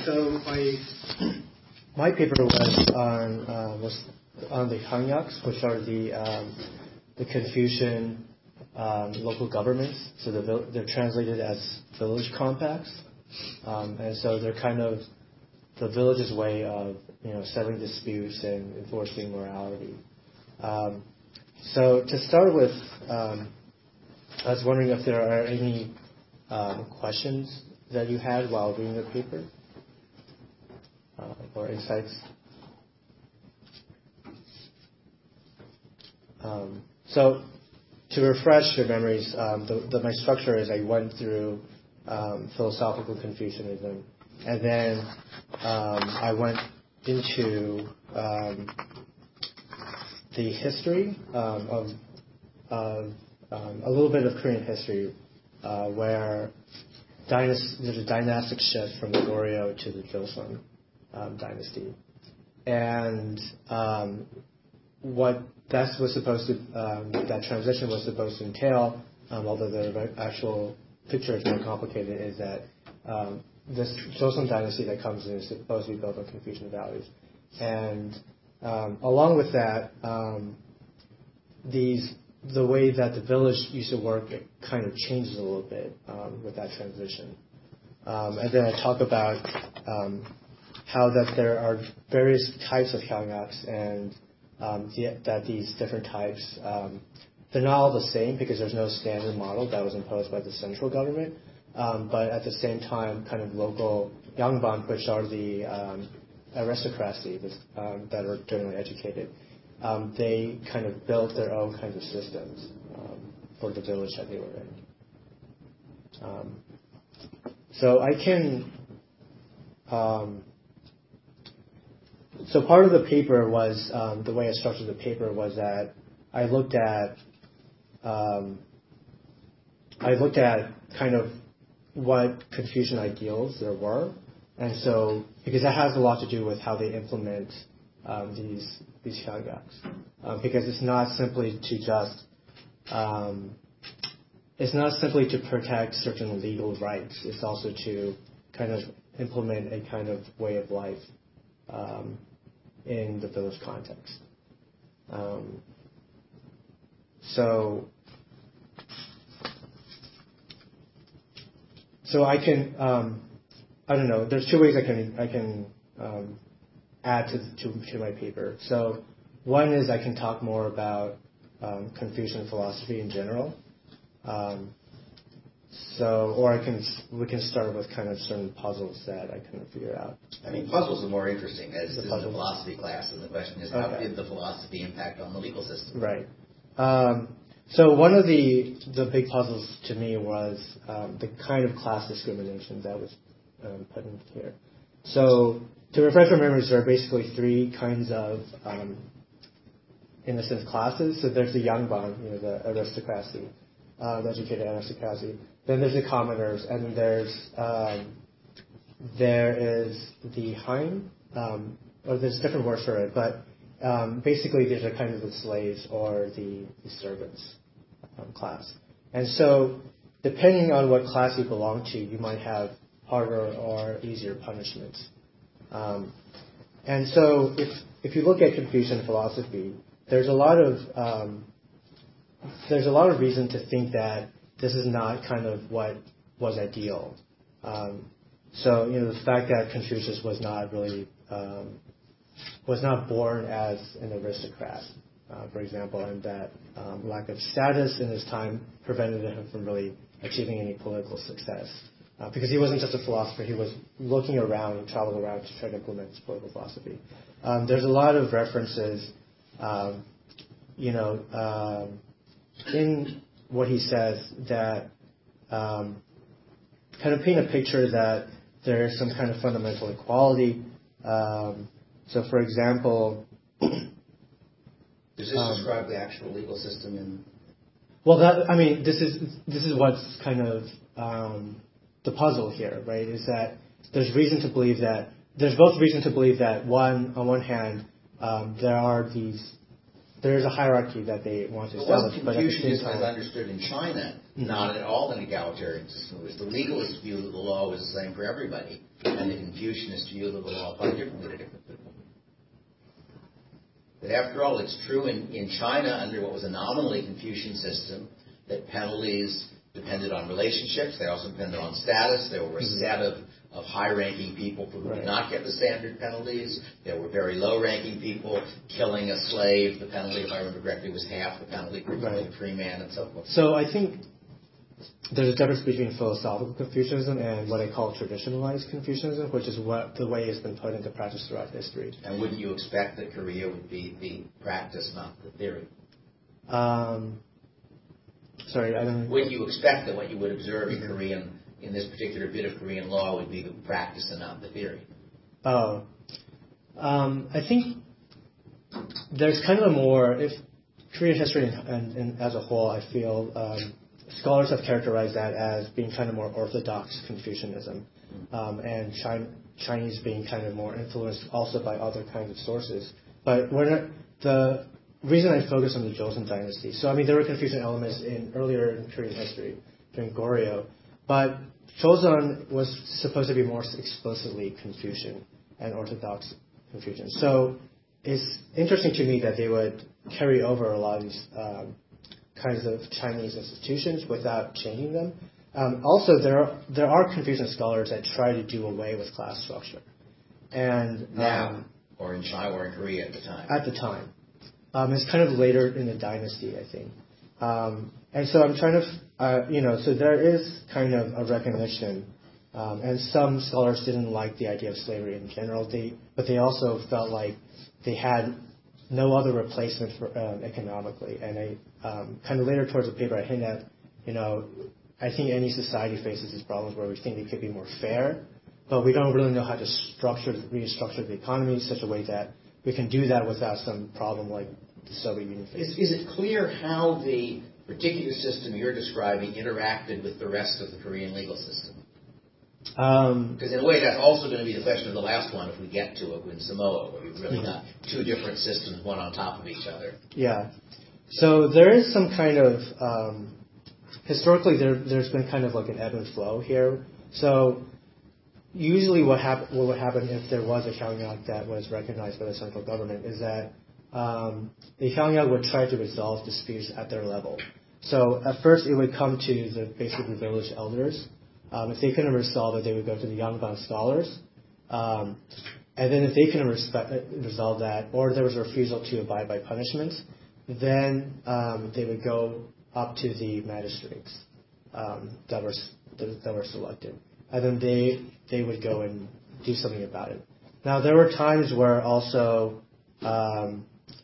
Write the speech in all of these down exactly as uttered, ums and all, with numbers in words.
so my my paper was on uh, was on the Hangyaks, which are the um, the Confucian um, local governments. So they're, they're translated as village compacts, um, and so they're kind of the village's way of you know settling disputes and enforcing morality. Um, so to start with, um, I was wondering if there are any um, questions that you had while reading the paper, uh, or insights. Um, so to refresh your memories, um, the, the, my structure is I went through um, philosophical Confucianism, and then um, I went into um, the history um, of, of um, a little bit of Korean history, uh, where dynast- there's a dynastic shift from the Goryeo to the Joseon um, dynasty, and um, what that was supposed to um, that transition was supposed to entail, um, although the actual picture is more complicated, is that um, this Joseon dynasty that comes in is supposed to be built on Confucian values, and um, along with that, um, these the way that the village used to work it kind of changes a little bit um, with that transition. Um, and then I talk about um, how that there are various types of Hangyaks, and um, the, that these different types, um, they're not all the same because there's no standard model that was imposed by the central government. Um, but at the same time, kind of local Yangban, which are the um, aristocracy um, that are generally educated, um, they kind of built their own kinds of systems um, for the village that they were in. Um, so I can. Um, so part of the paper was um, the way I structured the paper was that I looked at um, I looked at kind of what Confucian ideals there were, and so because that has a lot to do with how they implement um, these these Hangyaks, um, because it's not simply to just um, it's not simply to protect certain legal rights. It's also to kind of implement a kind of way of life um, in the village context. Um, so. So I can, um, I don't know. There's two ways I can I can um, add to, to to my paper. So one is I can talk more about um, Confucian philosophy in general. Um, so, or I can we can start with kind of certain puzzles that I couldn't figure out. I mean, puzzles are more interesting as the in puzzles. the philosophy class, and the question is how okay. did the philosophy impact on the legal system? Right. Um, So one of the the big puzzles to me was um, the kind of class discrimination that was um, put in here. So to refresh our memories, there are basically three kinds of, um, in a sense, classes. So there's the Yangban, you know, the aristocracy, uh, the educated aristocracy. Then there's the commoners, and then there's um, there is the Hein, um, or there's different words for it, but um, basically these are kind of the slaves or the, the servants. Um, class. And so depending on what class you belong to, you might have harder or easier punishments. Um, and so if if you look at Confucian philosophy, there's a lot of um, there's a lot of reason to think that this is not kind of what was ideal. Um, so you know the fact that Confucius was not really um, was not born as an aristocrat. Uh, for example, and that um, lack of status in his time prevented him from really achieving any political success. Uh, because he wasn't just a philosopher, he was looking around and traveling around to try to implement his political philosophy. Um, there's a lot of references, um, you know, um, in what he says that um, kind of paint a picture that there is some kind of fundamental equality. Um, so, for example, Does this Um, describe the actual legal system in? Well, that I mean, this is this is what's kind of um, the puzzle here, right? Is that there's reason to believe that there's both reason to believe that one on one hand um, there are these there is a hierarchy that they want to It establish. wasn't But at the Confucianism same as time, understood in China, Mhm. not at all an egalitarian system. It was the legalist view that the law was the same for everybody, and the Confucianist view that the law applied differently to different people. But after all, it's true in, in China, under what was a nominally Confucian system, that penalties depended on relationships. They also depended on status. There were a Mhm. set of, of high-ranking people who Right. did not get the standard penalties. There were very low-ranking people. Killing a slave, the penalty, if I remember correctly, was half the penalty for killing Right. a free man and so forth. So I think there's a difference between philosophical Confucianism and what I call traditionalized Confucianism, which is what the way it's been put into practice throughout history. And wouldn't you expect that Korea would be the practice, not the theory? Um, sorry, I don't. Wouldn't you expect that what you would observe in Korean, in this particular bit of Korean law, would be the practice and not the theory? Oh, um, I think there's kind of a more, if Korean history and, and, and as a whole, I feel um, scholars have characterized that as being kind of more orthodox Confucianism, um, and China, Chinese being kind of more influenced also by other kinds of sources. But we're not, the reason I focus on the Joseon dynasty, so I mean there were Confucian elements in earlier in Korean history during Goryeo, but Joseon was supposed to be more explicitly Confucian and orthodox Confucian. So it's interesting to me that they would carry over a lot of these um, kinds of Chinese institutions without changing them. Um, also, there are, there are Confucian scholars that try to do away with class structure. And Now, um, or in China, or in Korea at the time. At the time. Um, it's kind of later in the dynasty, I think. Um, and so I'm trying to, uh, you know, so there is kind of a recognition, um, and some scholars didn't like the idea of slavery in general, they, but they also felt like they had no other replacement for um, economically. And I um, kind of later towards the paper I hint at, you know, I think any society faces these problems where we think it could be more fair, but we don't really know how to structure, restructure the economy in such a way that we can do that without some problem like the Soviet Union faced. Is, is it clear how the particular system you're describing interacted with the rest of the Korean legal system? Um, Because in a way, that's also going to be the question of the last one if we get to it in Samoa, where you've really got two different systems, one on top of each other. Yeah. So there is some kind of, um, historically there, there's been kind of like an ebb and flow here. So usually what, hap- what would happen if there was a Gyeongnyeok that was recognized by the central government is that um, the Gyeongnyeok would try to resolve disputes at their level. So at first it would come to the basically village elders. Um, if they couldn't resolve it, they would go to the Yangban scholars. Um, and then if they couldn't respe- resolve that, or there was a refusal to abide by punishment, then um, they would go up to the magistrates um, that were that were selected, and then they they would go and do something about it. Now there were times where also um,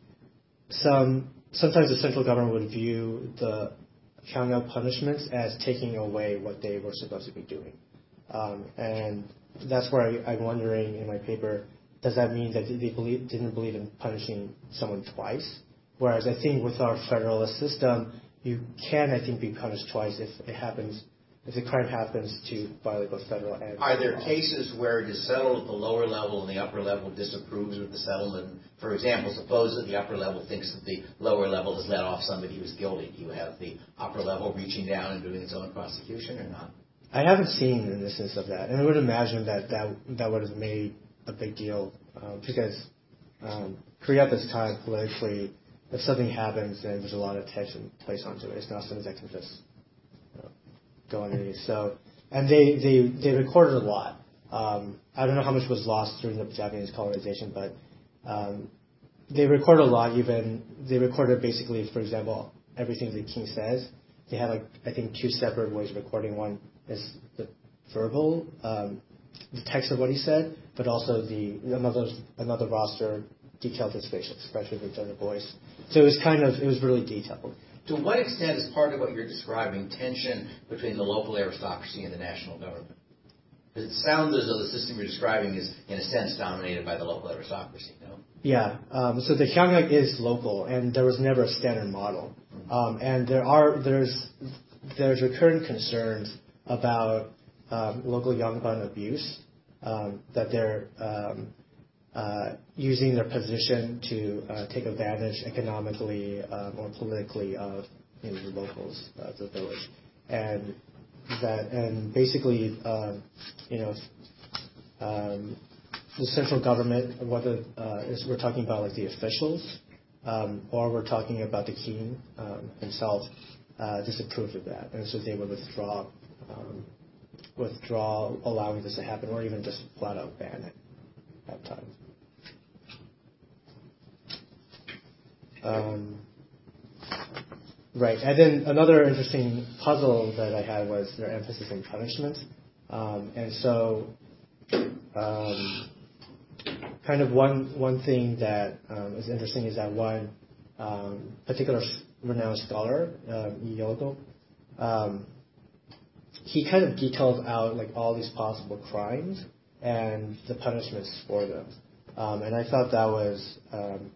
some sometimes the central government would view the Gyeongnyeok punishments as taking away what they were supposed to be doing, um, and that's where I, I'm wondering in my paper, does that mean that they believe, didn't believe in punishing someone twice? Whereas I think with our federalist system, you can, I think, be punished twice if it happens, if the crime happens to violate both federal and Are there law. cases where it is settled at the lower level and the upper level disapproves of the settlement? For example, suppose that the upper level thinks that the lower level has let off somebody who's guilty. Do you have the upper level reaching down and doing its own prosecution or not? I haven't seen an instance of that, and I would imagine that that, that would have made a big deal um, because um, Korea at this time politically, if something happens, then there's a lot of attention placed onto it. It's not something that can just you know, go underneath. So, and they, they, they recorded a lot. Um, I don't know how much was lost during the Japanese colonization, but um, they recorded a lot. Even they recorded basically, for example, everything the king says. They had like I think two separate ways of recording. One is the verbal, um, the text of what he said, but also the another another roster detailed his facial expression with other voice. So it was kind of it was really detailed. To what extent is part of what you're describing tension between the local aristocracy and the national government? Because it sounds as though the system you're describing is, in a sense, dominated by the local aristocracy, no? Yeah. Um, so the Gyeongnyeok is local, and there was never a standard model. Um, and there are there's there's recurrent concerns about um, local Yangban abuse, um, that they're um, uh, using their position to uh, take advantage economically um, or politically of you know, the locals of the village, and that and basically uh, you know um, the central government, whether uh, is we're talking about like the officials um, or we're talking about the king um, himself, uh, disapproved of that, and so they would withdraw. Um, withdraw allowing this to happen, or even just flat out ban it at that time. Um, right, and then another interesting puzzle that I had was their emphasis on punishment. Um, and so, um, kind of one one thing that um, is interesting is that one um, particular renowned scholar, um, Iogo, um, he kind of details out like all these possible crimes and the punishments for them. Um, and I thought that was um,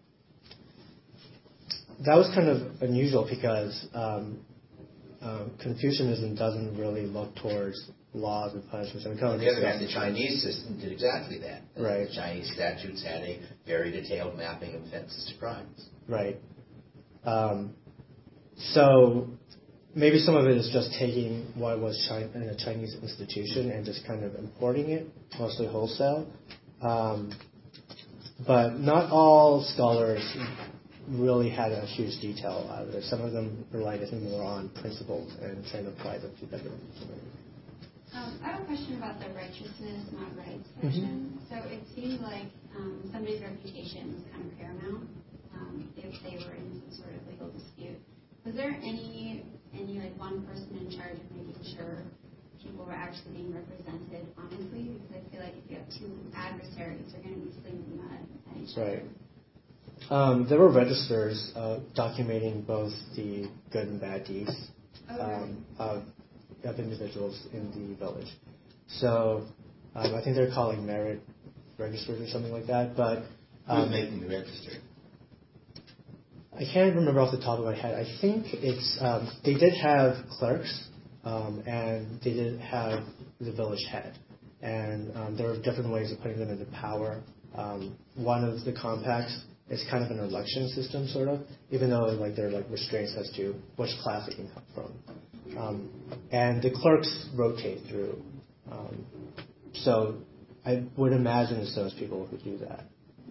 that was kind of unusual because um, um, Confucianism doesn't really look towards laws and punishments. And On the other hand, the Chinese system did exactly that. Right. The Chinese statutes had a very detailed mapping of offenses to crimes. Right. Um, so maybe some of it is just taking what was China, in a Chinese institution and just kind of importing it, mostly wholesale. Um, but not all scholars really had a huge detail out of it. Some of them relied, I think, more on principles and trying to apply them together. Um, I have a question about the righteousness, not rights section. Mm-hmm. So it seemed like um, somebody's reputation was kind of paramount um, if they were in some sort of legal dispute. Was there any any like one person in charge of making sure people were actually being represented honestly? Because I feel like if you have two adversaries, they're going to be slinging mud at each other. Right. Um, there were registers uh, documenting both the good and bad deeds oh, um, of, of individuals in the village. So um, I think they're calling merit registers or something like that. But um, who's making the register? I can't remember off the top of my head. I think it's um, they did have clerks um, and they did have the village head, and um, there are different ways of putting them into power. Um, one of the compacts is kind of an election system, sort of, even though like there are like restraints as to which class it can come from. Um, and the clerks rotate through. Um, so I would imagine it's those people who do that.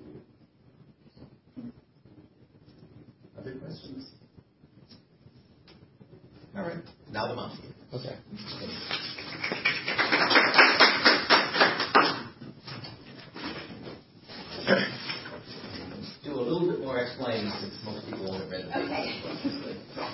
Other questions? All right. Now the mafia. Okay. Do a little bit more explaining since most people won't have read the paper. Okay.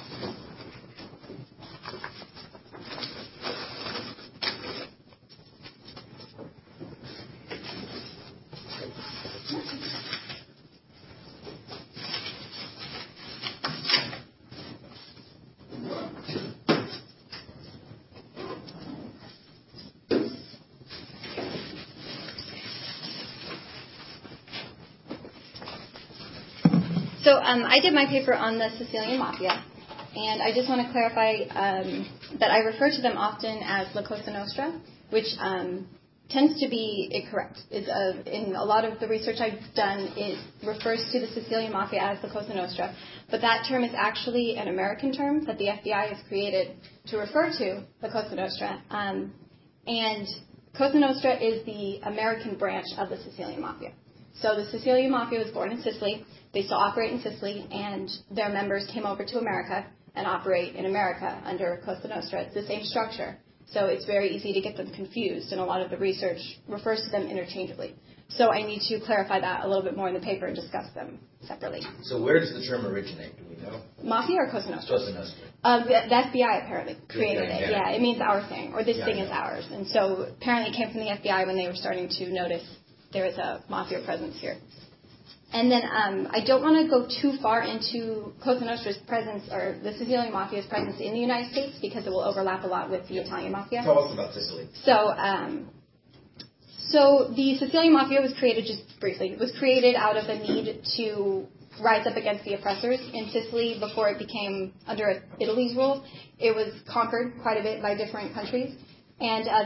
So um, I did my paper on the Sicilian Mafia, and I just want to clarify um, that I refer to them often as La Cosa Nostra, which um, tends to be incorrect. It's, uh, in a lot of the research I've done, it refers to the Sicilian Mafia as La Cosa Nostra, but that term is actually an American term that the F B I has created to refer to La Cosa Nostra, um, and Cosa Nostra is the American branch of the Sicilian Mafia. So the Sicilian Mafia was born in Sicily. They still operate in Sicily, and their members came over to America and operate in America under Cosa Nostra. It's the same structure. So it's very easy to get them confused, and a lot of the research refers to them interchangeably. So I need to clarify that a little bit more in the paper and discuss them separately. So where does the term originate? Do we know? Mafia or Cosa Nostra? Cosa Nostra. Uh, the, the F B I apparently created yeah, it. yeah. Yeah, it means our thing, or this yeah, thing is ours. And so apparently it came from the F B I when they were starting to notice there was a mafia presence here. And then um, I don't want to go too far into Cosa Nostra's presence or the Sicilian Mafia's presence in the United States because it will overlap a lot with the Italian Mafia. Tell us about Sicily. So, um, so the Sicilian Mafia was created, just briefly, it was created out of a need to rise up against the oppressors in Sicily before it became under Italy's rule. It was conquered quite a bit by different countries. And uh, the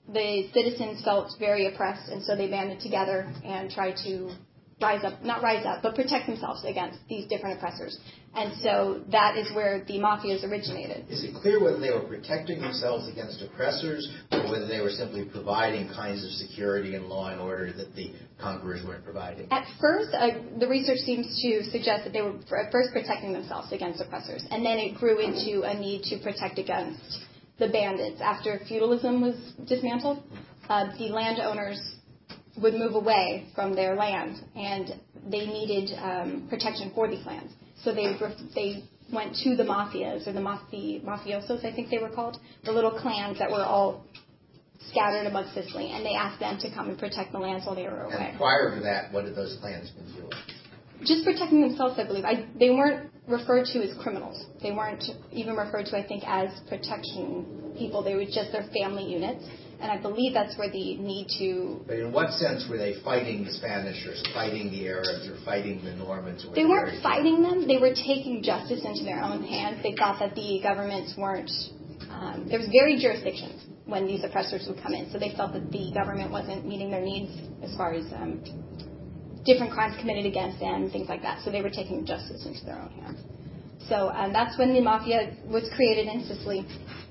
the citizens felt very oppressed, and so they banded together and tried to rise up, not rise up, but protect themselves against these different oppressors. And so that is where the mafias originated. Is it clear whether they were protecting themselves against oppressors or whether they were simply providing kinds of security and law and order that the conquerors weren't providing? At first, uh, the research seems to suggest that they were at first protecting themselves against oppressors, and then it grew into a need to protect against the bandits. After feudalism was dismantled, uh, the landowners would move away from their land, and they needed um, protection for these lands. So they they went to the mafias, or the, maf- mafiosos, I think they were called, the little clans that were all scattered among Sicily, and they asked them to come and protect the lands while they were away. And prior to that, what did those clans been doing? Just protecting themselves, I believe. I, they weren't referred to as criminals. They weren't even referred to, I think, as protection people. They were just their family units. And I believe that's where the need to... But in what sense were they fighting the Spanish or fighting the Arabs or fighting the Normans? Or they the weren't fighting them. They were taking justice into their own hands. They thought that the governments weren't... Um, there was very jurisdictions when these oppressors would come in. So they felt that the government wasn't meeting their needs as far as um, different crimes committed against them, things like that. So they were taking justice into their own hands. So um, that's when the mafia was created in Sicily.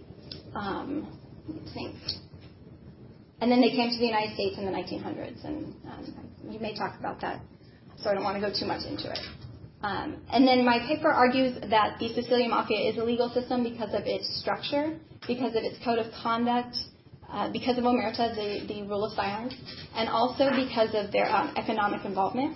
Um, let's think. And then they came to the United States in the nineteen hundreds, and um, you may talk about that, so I don't want to go too much into it. Um, and then my paper argues that the Sicilian Mafia is a legal system because of its structure, because of its code of conduct, uh, because of omerta, the, the rule of silence, and also because of their um, economic involvement.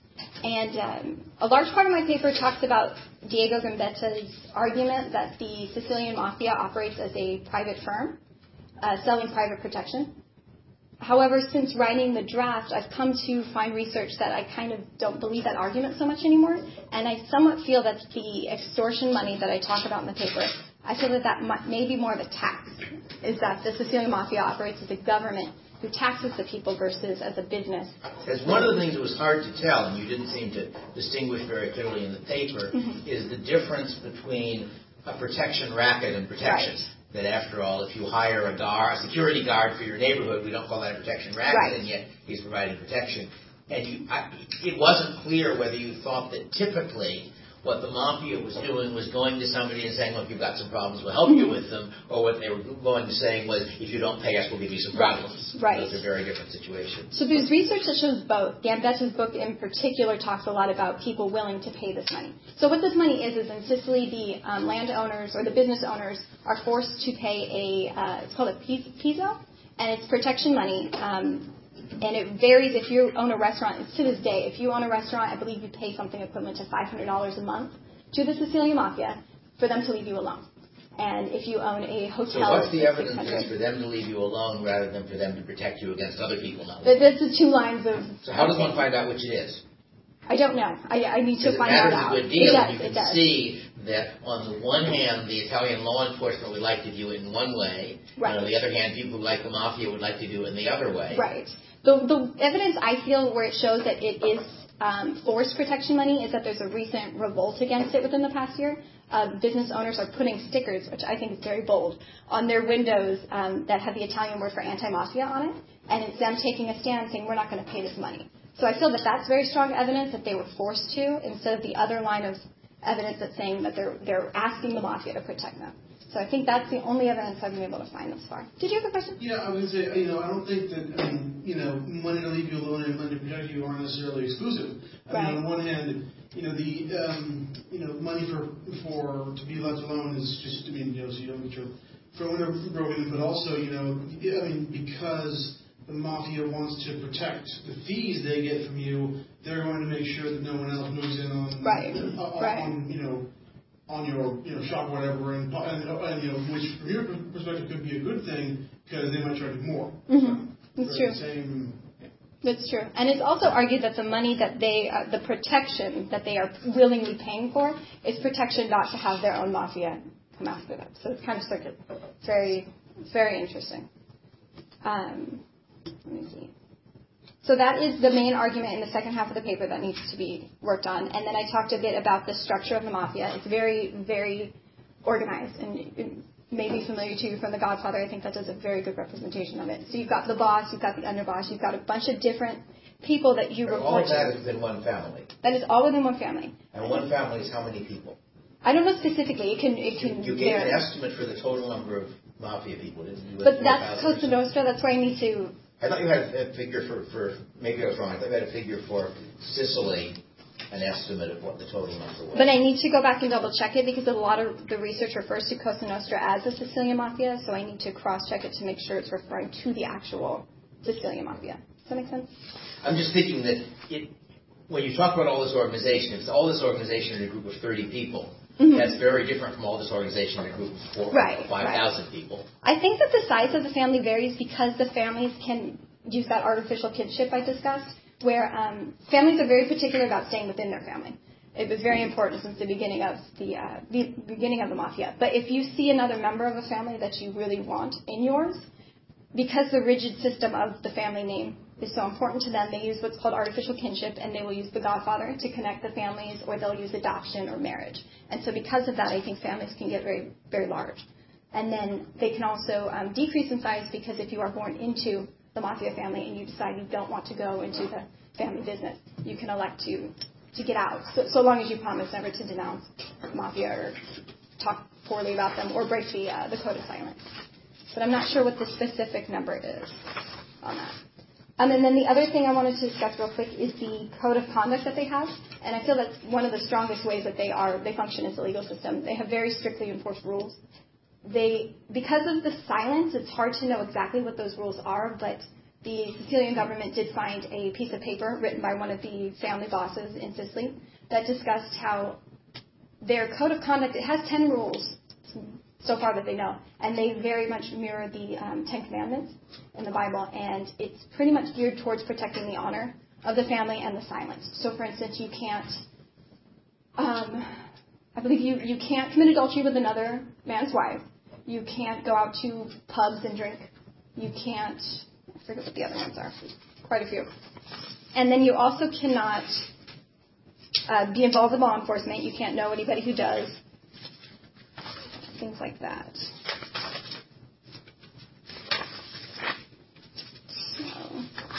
And um, a large part of my paper talks about Diego Gambetta's argument that the Sicilian Mafia operates as a private firm, uh, selling private protection. However, since writing the draft, I've come to find research that I kind of don't believe that argument so much anymore, and I somewhat feel that the extortion money that I talk about in the paper, I feel that that may be more of a tax, is that the Sicilian Mafia operates as a government who taxes the people versus as a business. As one of the things that was hard to tell, and you didn't seem to distinguish very clearly in the paper, mm-hmm. is the difference between a protection racket and protection. Right. That after all, if you hire a guard, a security guard for your neighborhood, we don't call that a protection racket, right. and yet he's providing protection. And you, I, it wasn't clear whether you thought that typically what the mafia was doing was going to somebody and saying, look, you've got some problems, we'll help you with them, or what they were going to saying was, if you don't pay us, we'll give you some problems. Right. Those are very different situations. So there's research that shows both. Gambetta's book in particular talks a lot about people willing to pay this money. So what this money is, is in Sicily, the um, landowners or the business owners are forced to pay a, uh, it's called a piso, and it's protection money. Um, And it varies if you own a restaurant. It's to this day. If you own a restaurant, I believe you pay something equivalent to five hundred dollars a month to the Sicilian Mafia for them to leave you alone. And if you own a hotel, so what's the evidence it's for them to leave you alone rather than for them to protect you against other people? Not That's the two lines of. So how does one find out which it is? I don't know. I, I need to find that out. It matters a good deal. It does, you it can does. see that on the one hand, the Italian law enforcement would like to do it in one way, right. and on the other hand, people who like the mafia would like to do it in the other way. Right. The, the evidence I feel where it shows that it is um, forced protection money is that there's a recent revolt against it within the past year. Uh, business owners are putting stickers, which I think is very bold, on their windows um, that have the Italian word for anti-mafia on it, and it's them taking a stand saying, we're not going to pay this money. So I feel that that's very strong evidence that they were forced to, instead of the other line of evidence that's saying that they're they're asking the mafia to protect them. So I think that's the only evidence I've been able to find thus far. Did you have a question? Yeah, I would say, you know, I don't think that, I mean, you know, money to leave you alone and money to protect you aren't necessarily exclusive. I right. mean, on one hand, you know, the, um, you know, money for, for, to be left alone is just, I mean, you know, so you don't get your front window broken, but also, you know, I mean, because the mafia wants to protect the fees they get from you, they're going to make sure that no one else moves in on, right. uh, on, right. on you know, on your, you know, shop or whatever, and, and, and, you know, which from your perspective could be a good thing because they might charge you more. Mm-hmm. That's For true. the same, That's true. And it's also argued that the money that they, uh, the protection that they are willingly paying for is protection not to have their own mafia come after them. So it's kind of circular. It's very, it's very interesting. Um, let me see. So that is the main argument in the second half of the paper that needs to be worked on. And then I talked a bit about the structure of the mafia. It's very, very organized. And may be familiar to you from The Godfather. I think that does a very good representation of it. So you've got the boss, you've got the underboss, you've got a bunch of different people that you But report all of that to. is within one family. That is all within one family. And one family is how many people? I don't know specifically. It can it can You, you gave vary. an estimate for the total number of mafia people, didn't you? But that's Cosa Nostra. That's where I need to. I thought you had a figure for, for, maybe I was wrong, I thought you had a figure for Sicily, an estimate of what the total number was. But I need to go back and double check it because a lot of the research refers to Cosa Nostra as the Sicilian Mafia, so I need to cross-check it to make sure it's referring to the actual Sicilian Mafia. Does that make sense? I'm just thinking that it, when you talk about all this organization, if it's all this organization in a group of thirty people, mm-hmm. that's very different from all this organization in a group of four right, or five thousand right. people. I think that the size of the family varies because the families can use that artificial kinship I discussed, where um, families are very particular about staying within their family. It was very important since the beginning of the, uh, the beginning of the mafia. But if you see another member of a family that you really want in yours, because the rigid system of the family name is so important to them, they use what's called artificial kinship, and they will use the godfather to connect the families, or they'll use adoption or marriage. And so because of that, I think families can get very, very large. And then they can also um, decrease in size because if you are born into the mafia family and you decide you don't want to go into the family business, you can elect to, to get out, so, so long as you promise never to denounce mafia or talk poorly about them or break the, uh, the code of silence. But I'm not sure what the specific number is on that. Um, and then the other thing I wanted to discuss real quick is the code of conduct that they have. And I feel that's one of the strongest ways that they are they function as a legal system. They have very strictly enforced rules. They, because of the silence, it's hard to know exactly what those rules are, but the Sicilian government did find a piece of paper written by one of the family bosses in Sicily that discussed how their code of conduct, it has ten rules so far that they know, and they very much mirror the um, Ten Commandments in the Bible, and it's pretty much geared towards protecting the honor of the family and the silence. So, for instance, you can't, um, I believe you, you can't commit adultery with another man's wife. You can't go out to pubs and drink. You can't, I forget what the other ones are, quite a few. And then you also cannot uh, be involved in law enforcement. You can't know anybody who does. Things like that. So,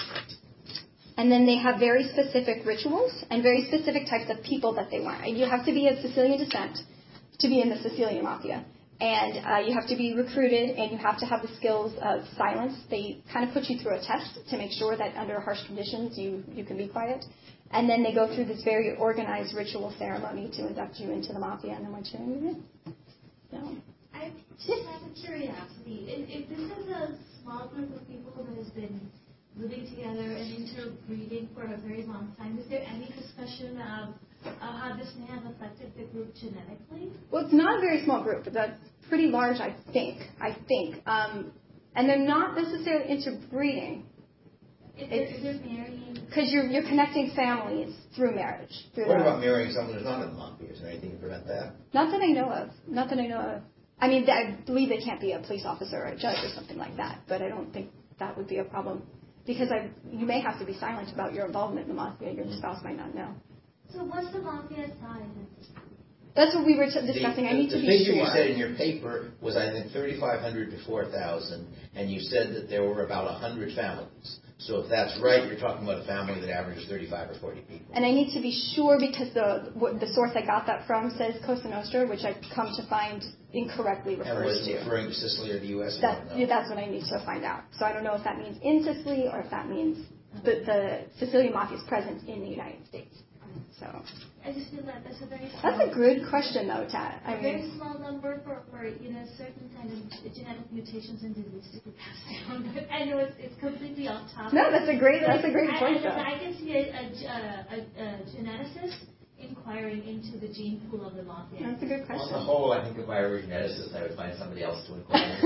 and then they have very specific rituals and very specific types of people that they want. You have to be of Sicilian descent to be in the Sicilian Mafia. And uh, you have to be recruited, and you have to have the skills of silence. They kind of put you through a test to make sure that under harsh conditions you, you can be quiet. And then they go through this very organized ritual ceremony to induct you into the Mafia, and then once you're in, you're in. So, I just have a curiosity. If, if this is a small group of people that has been living together and interbreeding for a very long time, is there any discussion of uh, how this may have affected the group genetically? Well, it's not a very small group, but that's pretty large, I think. I think, um, and they're not necessarily interbreeding. If they're, if they're marrying, because you're you're connecting families through marriage. Through what the, about marrying someone who's not in the mafia? Is there anything to prevent that? Not that I know of. Not that I know of. I mean, I believe they can't be a police officer or a judge or something like that, but I don't think that would be a problem. Because I, you may have to be silent about your involvement in the mafia. Your spouse might not know. So what's the mafia size? That's what we were t- discussing. The, I need the to be figure sure. you said in your paper was, I think, thirty-five hundred to four thousand, and you said that there were about one hundred families. So if that's right, you're talking about a family that averages thirty-five or forty people. And I need to be sure because the what, the source I got that from says Cosa Nostra, which I've come to find incorrectly refers and was to. referring to Sicily or the U S? That, yeah, that's what I need to find out. So I don't know if that means in Sicily or if that means the, the Sicilian Mafia's presence in the United States. So I just feel that that's a very small, that's a good question, though, Tad. I a mean, very small number for, for you know certain kind of genetic mutations and diseases to be passed down. But I know it's, it's completely off topic. No, that's a great that's a great I, point, I, though. I can see a, a, a, a geneticist inquiring into the gene pool of the mafia. That's a good question. On the whole, I think if I were a geneticist, I would find somebody else to inquire.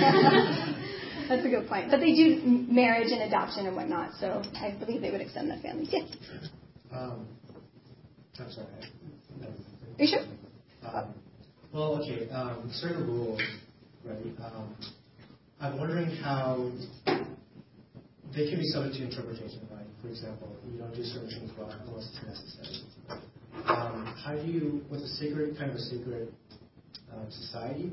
That's a good point. But they do marriage and adoption and whatnot, so I believe they would extend that families. Yeah. Um, I'm sorry. No. Are you sure? Um, well, okay. Um, certain rules, right? Um, I'm wondering how they can be subject to interpretation, right? For example, you don't do certain things well unless it's necessary. Um, how do you, with a sacred kind of a sacred uh, society,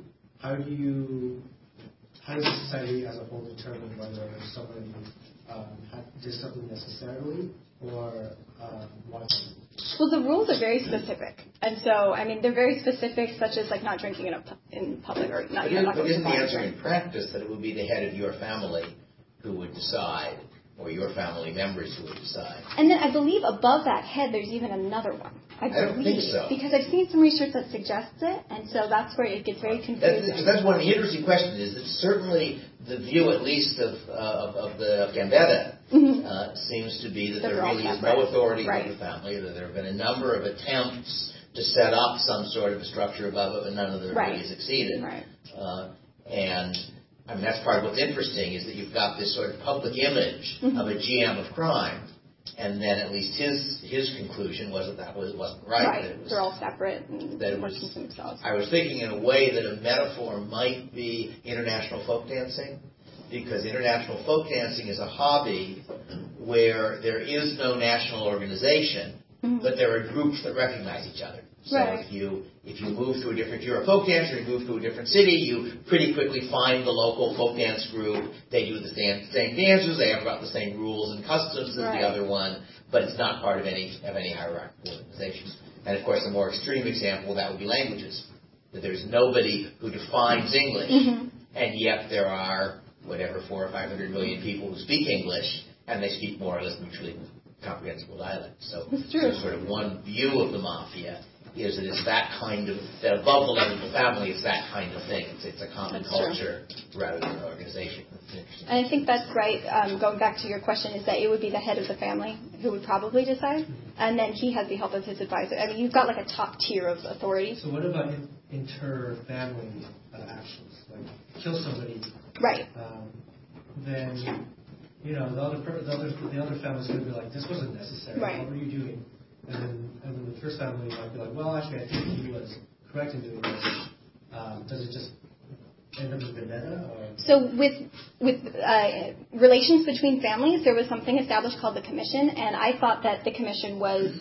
how do you, how does society as a whole determine whether somebody um, did something necessarily or um, why? Well, the rules are very specific, and so I mean they're very specific, such as like not drinking in, a, in public or not. But, You're is, not but isn't the going to answer drink. in practice that it would be the head of your family who would decide, or your family members who would decide? And then I believe above that head, there's even another one. I, I don't believe, think so. Because I've seen some research that suggests it, and so that's where it gets very confusing. That's, that's one of the interesting questions. Is that certainly the view, at least of uh, of, of the of Gambetta, mm-hmm. uh, seems to be that They're there really is separate. no authority right. over the family. That there have been a number of attempts to set up some sort of a structure above it, but none of them right. really succeeded. Right. Uh, and I mean, that's part of what's interesting is that you've got this sort of public image mm-hmm. of a G M of crime, and then at least his his conclusion was that that was, wasn't right. Right. That it was, They're all separate and that it working was, for themselves. I was thinking in a way that a metaphor might be international folk dancing, because international folk dancing is a hobby where there is no national organization, mm-hmm. but there are groups that recognize each other. So right. if you if you move to a different, if you're a folk dancer, you move to a different city, you pretty quickly find the local folk dance group. They do the same, same dances. They have about the same rules and customs as right. the other one, but it's not part of any of any hierarchical organization. And of course, the more extreme example of that would be languages. That there's nobody who defines English, mm-hmm. and yet there are whatever four or five hundred million people who speak English, and they speak more or less mutually comprehensible dialects. So, so sort of one view of the mafia is that it's that kind of, that above the level of the family, it's that kind of thing. It's, it's a common that's culture true. rather than an organization. And I think that's right. Um, going back to your question, is that it would be the head of the family who would probably decide, and then he has the help of his advisor. I mean, you've got like a top tier of authority. So what about in, inter-family uh, actions, like kill somebody? Right. Um, then you know the other the other the other family's going to be like, this wasn't necessary. Right. What were you doing? And then, and then the first family might be like, well, actually, I think he was correct in doing this. Um, does it just end up with vendetta? Or? So with with uh, relations between families, there was something established called the Commission, and I thought that the Commission was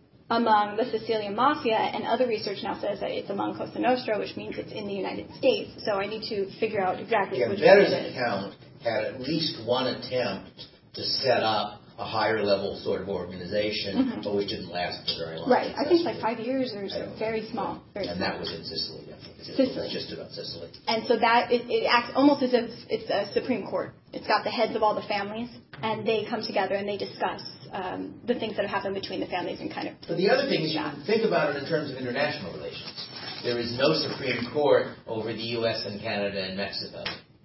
among the Sicilian Mafia, and other research now says that it's among Cosa Nostra, which means it's in the United States. So I need to figure out exactly yeah, which Gambetta's one it is. account had at least one attempt to set up a higher level sort of organization, mm-hmm. but which didn't last for very long. Right. I think it's like five years or so. Very small. Very and small. that was in Sicily, I think. It Sicily. was just about Sicily. And so that, it, it acts almost as if it's a Supreme Court. It's got the heads of all the families, and they come together and they discuss um, the things that have happened between the families and kind of... But the other thing is you can think about it in terms of international relations. There is no Supreme Court over the U S and Canada and Mexico.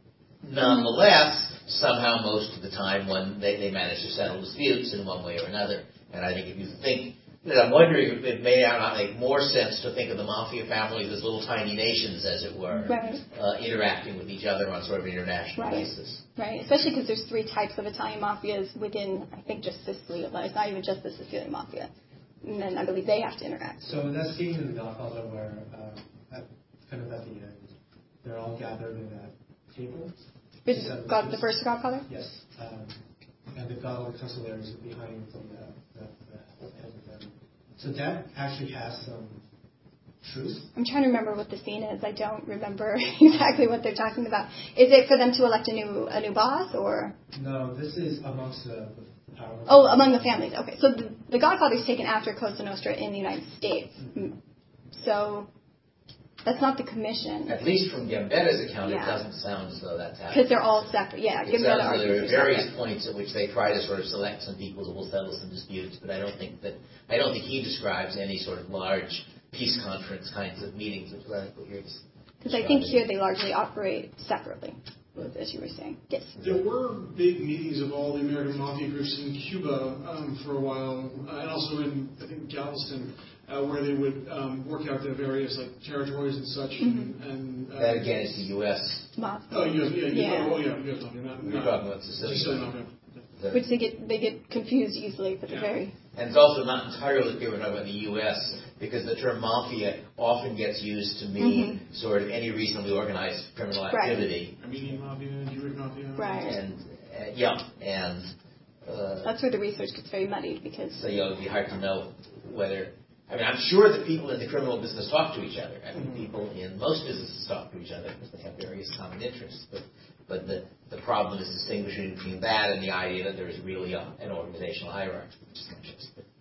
Nonetheless, somehow most of the time when they, they manage to settle disputes in one way or another. And I think if you think, I'm wondering if it may not make more sense to think of the mafia families as little tiny nations, as it were, right. uh, interacting with each other on sort of an international right. basis. Right, especially because there's three types of Italian mafias within, I think, just Sicily. It's not even just the Sicilian mafia. And then I believe they have to interact. So in that scene in The Godfather where, uh, at, kind of at the end, they're all gathered in that table. Is God, the first Godfather? Yes. Um, and the God of the Consular is behind from the, the, the head of them. So that actually has some truth. I'm trying to remember what the scene is. I don't remember exactly what they're talking about. Is it for them to elect a new a new boss, or? No, this is amongst the, the power. Oh, among the families. Okay, so the, the Godfather is taken after Cosa Nostra in the United States. Mm-hmm. So that's not the Commission. At least from Gambetta's account, yeah. it doesn't sound as though that's happening. Because they're all separate. Yeah, it Gambetta sounds like there are argues various separate. points at which they try to sort of select some people who will settle some disputes, but I don't think that I don't think he describes any sort of large peace conference kinds of meetings, which I think what you're Because I think here they largely operate separately, as you were saying. Yes. There were big meetings of all the American Mafia groups in Cuba um, for a while, uh, and also in, I think, Galveston, uh, where they would um, work out their various like territories and such. Mm-hmm. And, and uh, that again is the U S Mafia. Oh, U S, yeah, Yeah. Oh, yeah, U S Mafia. Not, We're not, talking about Sicily. Sicilian Mafia. The- Which they get they get confused easily for the Yeah. very. And it's also not entirely clear we're talking about the U S because the term mafia often gets used to mean mm-hmm. sort of any reasonably organized criminal Right. activity. Armenian Mafia, Jewish Mafia. Right. And uh, yeah, and uh, That's where the research gets very muddied because. so you know, it'd be hard to know whether. I mean, I'm sure that people in the criminal business talk to each other. I mean, Mm-hmm. people in most businesses talk to each other because they have various common interests. But, but the, the problem is distinguishing between that and the idea that there is really a, an organizational hierarchy, which is not just the,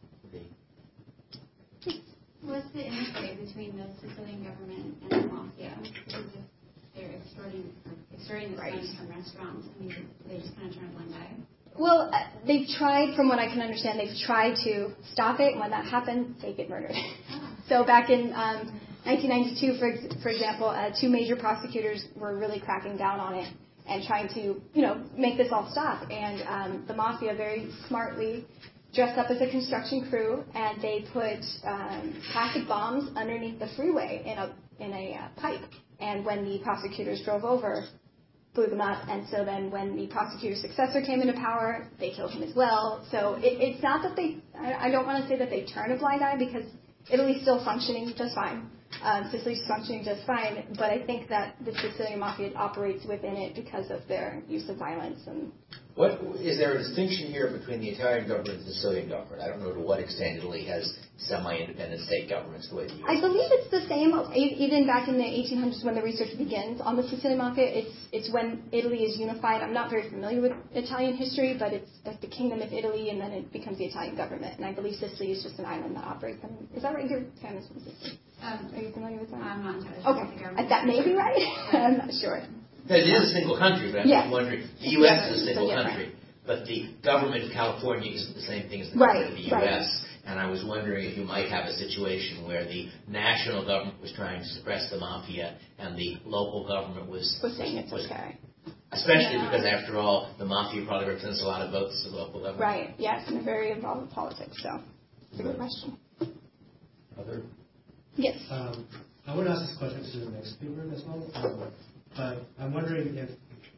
the What's the interplay between the Sicilian government and the mafia? Because if they're extorting, extorting this Right. money from restaurants, I mean, they just kind of turn a blind eye. Well, uh, they've tried, from what I can understand, they've tried to stop it. When that happens, they get murdered. So back in um, nineteen ninety-two, for ex- for example, uh, two major prosecutors were really cracking down on it and trying to, you know, make this all stop. And um, the mafia very smartly dressed up as a construction crew, and they put um, plastic bombs underneath the freeway in a in a uh, pipe. And when the prosecutors drove over, blew them up. And so then when the prosecutor's successor came into power, they killed him as well. So it, it's not that they, I, I don't want to say that they turn a blind eye, because Italy's still functioning just fine. Um, Sicily's functioning just fine. But I think that the Sicilian mafia operates within it because of their use of violence. And What is there a distinction here between the Italian government and the Sicilian government? I don't know to what extent Italy has semi-independent state governments the way the U S I believe it's the same, e- even back in the eighteen hundreds when the research begins on the Sicilian mafia. It's it's when Italy is unified. I'm not very familiar with Italian history, but it's like the Kingdom of Italy, and then it becomes the Italian government. And I believe Sicily is just an island that operates. On, is that right? Your family's from Sicily. Um, Are you familiar with that? I'm not entirely sure. Okay, if the government- Uh, that may be right. I'm not sure. It is a single country, but I'm Yeah. just wondering. The U S is a So single different. country, but the government of California isn't the same thing as the Right, government of the U S. right. And I was wondering if you might have a situation where the national government was trying to suppress the mafia, and the local government was Was saying it's was, okay. especially Yeah. because, after all, the mafia probably represents a lot of votes to the local government. Right. Yes, and they're very involved in politics. So it's a good question. Other Yes. Um, I want to ask this question to the next paper as well, um, but I'm wondering if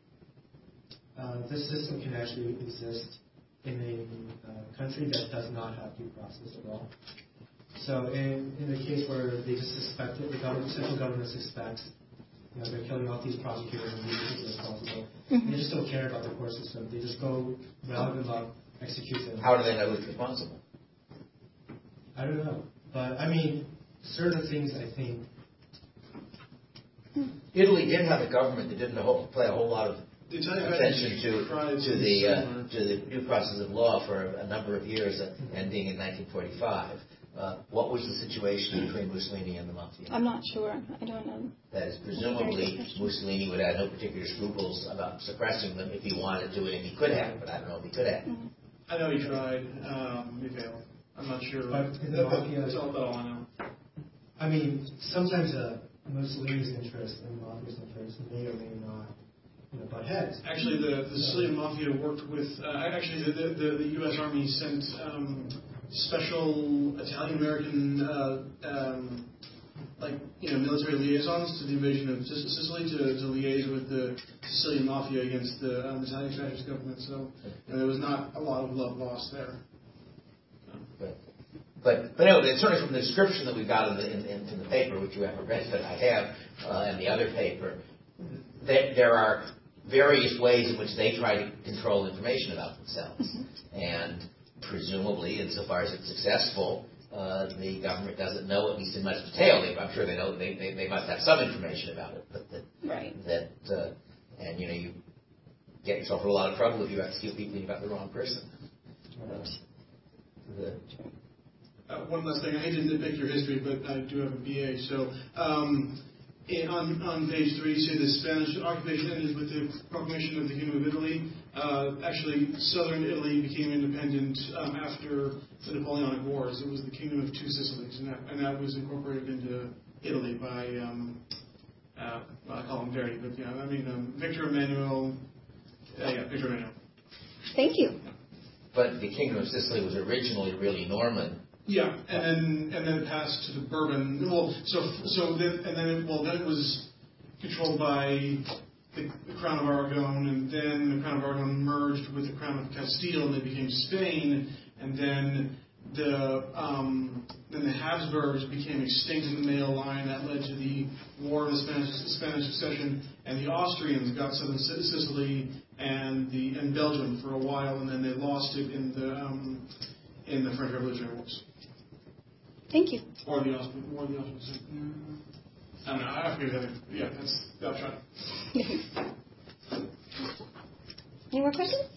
uh, this system can actually exist in a uh, country that does not have due process at all. So in, in the case where they just suspect it, the government, central government suspects, you know, they're killing off these prosecutors and these people responsible. Mhm. They just don't care about the court system. They just go round them up, execute them. How do they know who's responsible? I don't know. But, I mean, certain things, I think, Italy did have a government that didn't whole, play a whole lot of The Italian attention to tried to the uh, similar. to the due process of law for a number of years, uh, ending in nineteen forty-five. Uh, what was the situation between Mussolini and the mafia? I'm not sure. I don't know. That is, presumably Mussolini would have no particular scruples about suppressing them if he wanted to, and if he could have, but I don't know if he could have. Mhm. I know he tried. Um, he failed. I'm not sure. But in the That- that- mafia- that's all, that's all I know. I mean, sometimes uh, Mussolini's interest and mafia's interest may or may not, you know, butt heads. Actually, the, the Sicilian mafia worked with. Uh, actually, the, the the U S Army sent um, special Italian American uh, um, like you know military liaisons to the invasion of Sic- Sicily to, to liaise with the Sicilian mafia against the um, Italian fascist government. So you know, there was not a lot of love lost there. But, but, but no, it's certainly from the description that we've got in the, in, in, in the paper, which you haven't read, but I have, uh, and the other paper, that there are various ways in which they try to control information about themselves. And presumably, insofar as it's successful, uh, the government doesn't know, at least in much detail. They, I'm sure they know they, they, they must have some information about it, but that, Right. that uh, and you know, you get yourself in a lot of trouble if you have to keep thinking about the wrong person. Uh, the, Uh, one last thing, I hate to nitpick your history, but I do have a B A. So um, in, on, on page three, you say the Spanish occupation ended with the proclamation of the Kingdom of Italy. Uh, actually, southern Italy became independent um, after the Napoleonic Wars. It was the Kingdom of Two Sicilies, and that, and that was incorporated into Italy by, um, uh, well, I call him Verdi, but yeah, I mean um, Victor Emmanuel. Uh, yeah, Victor Emmanuel. Thank you. but the Kingdom of Sicily was originally really Norman. Yeah, and then and then it passed to the Bourbon. Well, so so then and then it, well then it was controlled by the, the Crown of Aragon, and then the Crown of Aragon merged with the Crown of Castile, and they became Spain. And then the um, then the Habsburgs became extinct in the male line. That led to the War of the Spanish the Spanish Succession, and the Austrians got southern Sicily and the and Belgium for a while, and then they lost it in the um, in the French Revolutionary Wars. Thank you. Or the else, or the else was it? I don't know. I agree with that. Yeah, that's the upshot. Any more questions?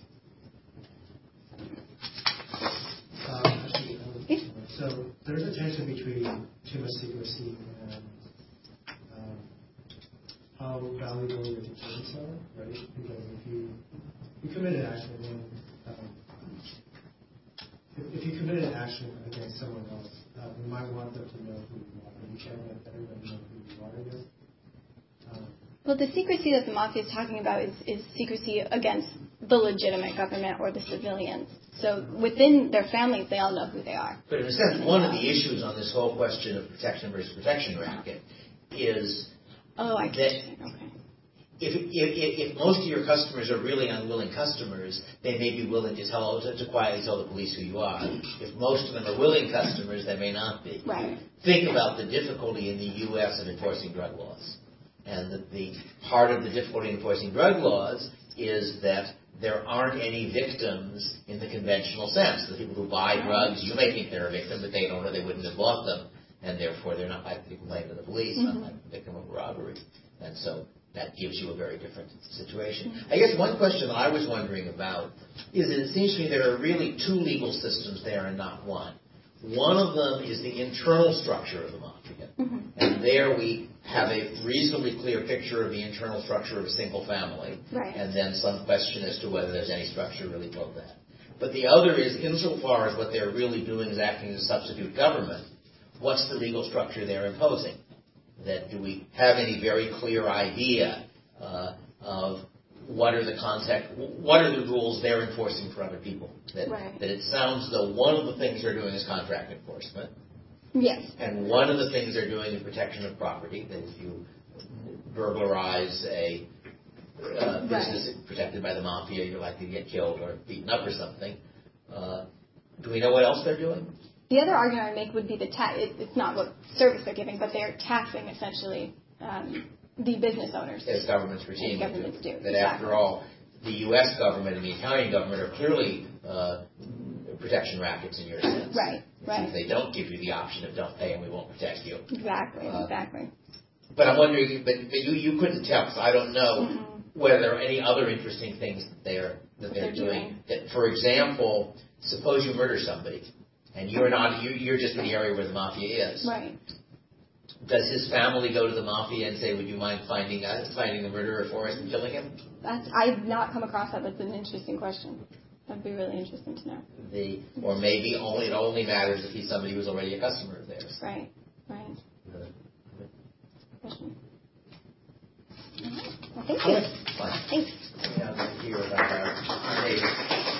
Um, actually, um, Yes. So there's a tension between too much secrecy and um, how valuable your details are, right? Because if you you commit an action, then um, if, if you commit an action against someone else, uh, you might want them to know who you are. You can't let everybody know who you are yet. Um, Well, the secrecy that the mafia is talking about is, is secrecy against the legitimate government or the civilians. So within their families, they all know who they are. But in a sense, one of the issues on this whole question of protection versus protection racket is Oh, I that see. Okay. if, if, if most of your customers are really unwilling customers, they may be willing to tell to, to quietly tell the police who you are. If most of them are willing customers, they may not be. Right. Think about the difficulty in the U S of enforcing drug laws. And the, the part of the difficulty in enforcing drug laws is that there aren't any victims in the conventional sense. The people who buy drugs, you may think they're a victim, but they don't or they wouldn't have bought them. And therefore, they're not likely to complain to the police, mm-hmm. not like the victim of a robbery. And so that gives you a very different situation. Mm-hmm. I guess one question that I was wondering about is that it seems to me there are really two legal systems there and not one. One of them is the internal structure of the mafia. Mm-hmm. And there we have a reasonably clear picture of the internal structure of a single family. Right. And then some question as to whether there's any structure really below that. But the other is, insofar as what they're really doing is acting as a substitute government, what's the legal structure they're imposing? That do we have any very clear idea uh, of what are the contact, what are the rules they're enforcing for other people? That, right. that it sounds as though one of the things they're doing is contract enforcement. Yes. And one of the things they're doing is protection of property. That if you burglarize a uh, business right. protected by the mafia, you're likely to get killed or beaten up or something. Uh, do we know what else they're doing? The other argument I make would be the tax. It, it's not what service they're giving, but they're taxing essentially um, the business owners. As governments routinely As governments do. do. That exactly. After all, the U S government and the Italian government are clearly uh, protection rackets in your sense. Right, right. Since they don't give you the option of don't pay and we won't protect you. Exactly, uh, exactly. But I'm wondering, but, but you, you couldn't tell, because I don't know mm-hmm. whether there are any other interesting things that they're, that they're, they're doing. doing. That, for example, suppose you murder somebody. And you're not, you, you're just in the area where the mafia is. Right. Does his family go to the mafia and say, would you mind finding uh, finding the murderer for us and killing him? That's, I've not come across that. That's an interesting question. That'd be really interesting to know. The, or maybe only it only matters if he's somebody who's already a customer of theirs. Right, right. Uh, question. Well, thank you. Fine. Thanks. Yeah, thank you about our neighbor.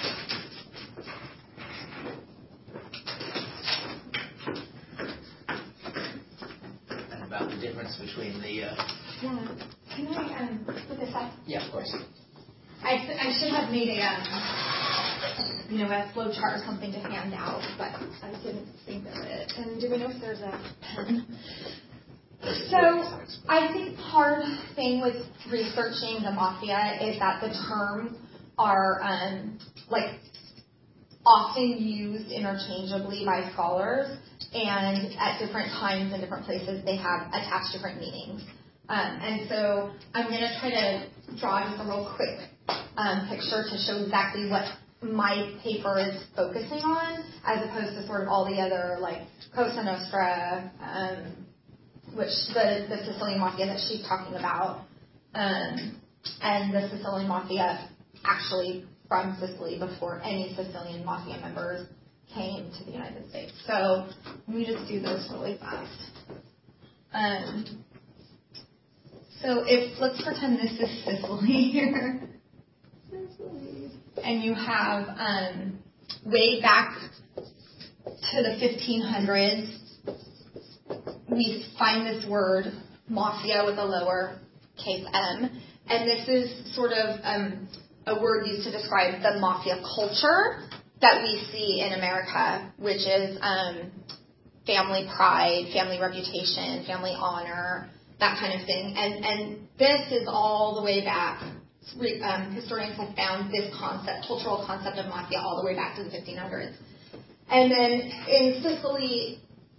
Difference between the uh yeah. Can I um put this up? Yeah, of course. I, I should have made a um you know a flow chart or something to hand out, but I didn't think of it. And do we know if there's a pen? So I think hard thing with researching the mafia is that the terms are um like often used interchangeably by scholars. And at different times and different places, they have attached different meanings. Um, and so I'm going to try to draw just a real quick um, picture to show exactly what my paper is focusing on, as opposed to sort of all the other, like, Cosa Nostra, um, which the, the Sicilian Mafia that she's talking about, um, and the Sicilian Mafia actually from Sicily before any Sicilian Mafia members came to the United States. So let me just do this really fast. Um, so if let's pretend this is Sicily here, Sicily, and you have um, way back to the fifteen hundreds, we find this word mafia with a lower case m, and this is sort of um, a word used to describe the mafia culture that we see in America, which is um, family pride, family reputation, family honor, that kind of thing. And and this is all the way back. Um, historians have found this concept, cultural concept of mafia, all the way back to the fifteen hundreds. And then in Sicily,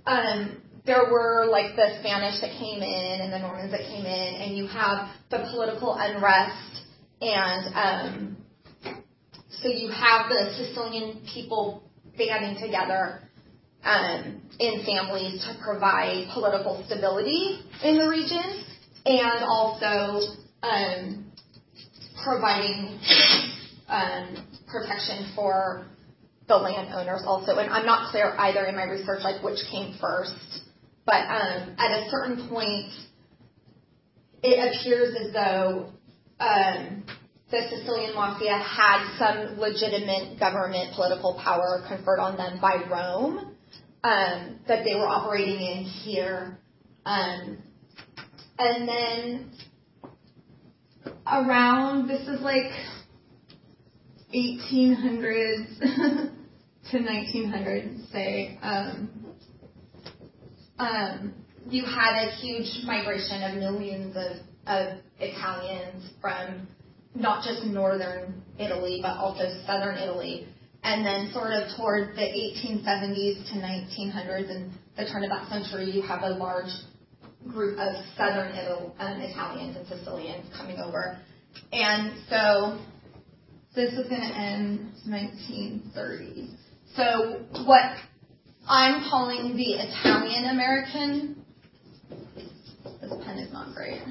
um, there were like the Spanish that came in and the Normans that came in, and you have the political unrest, and um, so you have the Sicilian people banding together um, in families to provide political stability in the region, and also um, providing um, protection for the landowners also. And I'm not clear either in my research like which came first, but um, at a certain point, it appears as though um, the Sicilian Mafia had some legitimate government political power conferred on them by Rome um, that they were operating in here. Um, and then around, this is like eighteen hundreds to nineteen hundreds, say, um, um, you had a huge migration of millions of, of Italians from not just northern Italy, but also southern Italy. And then sort of toward the eighteen seventies to nineteen hundreds and the turn of that century, you have a large group of southern Italy, um, Italians and Sicilians coming over. And so this is going to end nineteen thirty. So what I'm calling the Italian American, this pen is not great,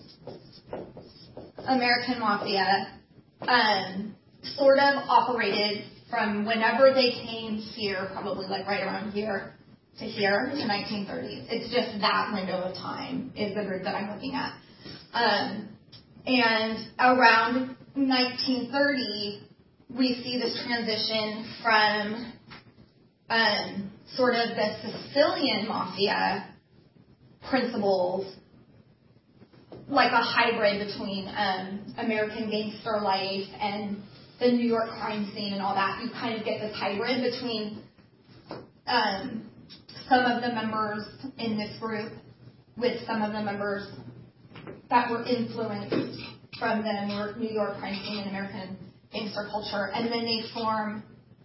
American Mafia, um, sort of operated from whenever they came here, probably like right around here to here, to nineteen thirties. It's just that window of time is the group that I'm looking at. Um, and around nineteen thirty, we see this transition from um, sort of the Sicilian Mafia principles, like a hybrid between um, American gangster life and the New York crime scene and all that. You kind of get this hybrid between um, some of the members in this group with some of the members that were influenced from the New York, New York crime scene and American gangster culture. And then they form,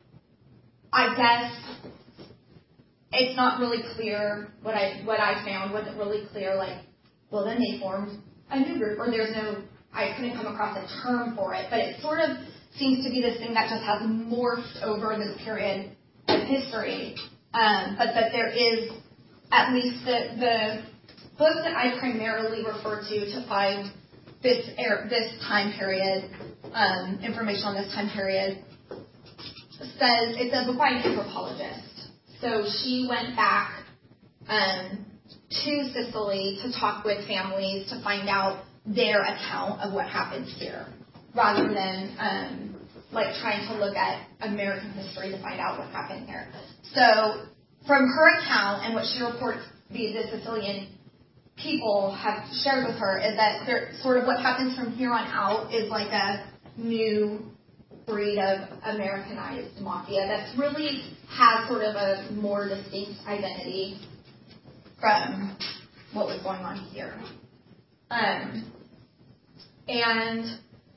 I guess, it's not really clear, what I what I found wasn't really clear, like, well, then they formed a new group, or there's no, I couldn't come across a term for it, but it sort of seems to be this thing that just has morphed over this period of history, um, but that there is, at least the, the book that I primarily refer to to find this er, this time period, um, information on this time period, says, it's a book by an anthropologist. So she went back um, to Sicily to talk with families to find out their account of what happened here, rather than um, like trying to look at American history to find out what happened here. So from her account and what she reports the, the Sicilian people have shared with her is that there, sort of what happens from here on out is like a new breed of Americanized mafia that's really has sort of a more distinct identity from what was going on here. Um, and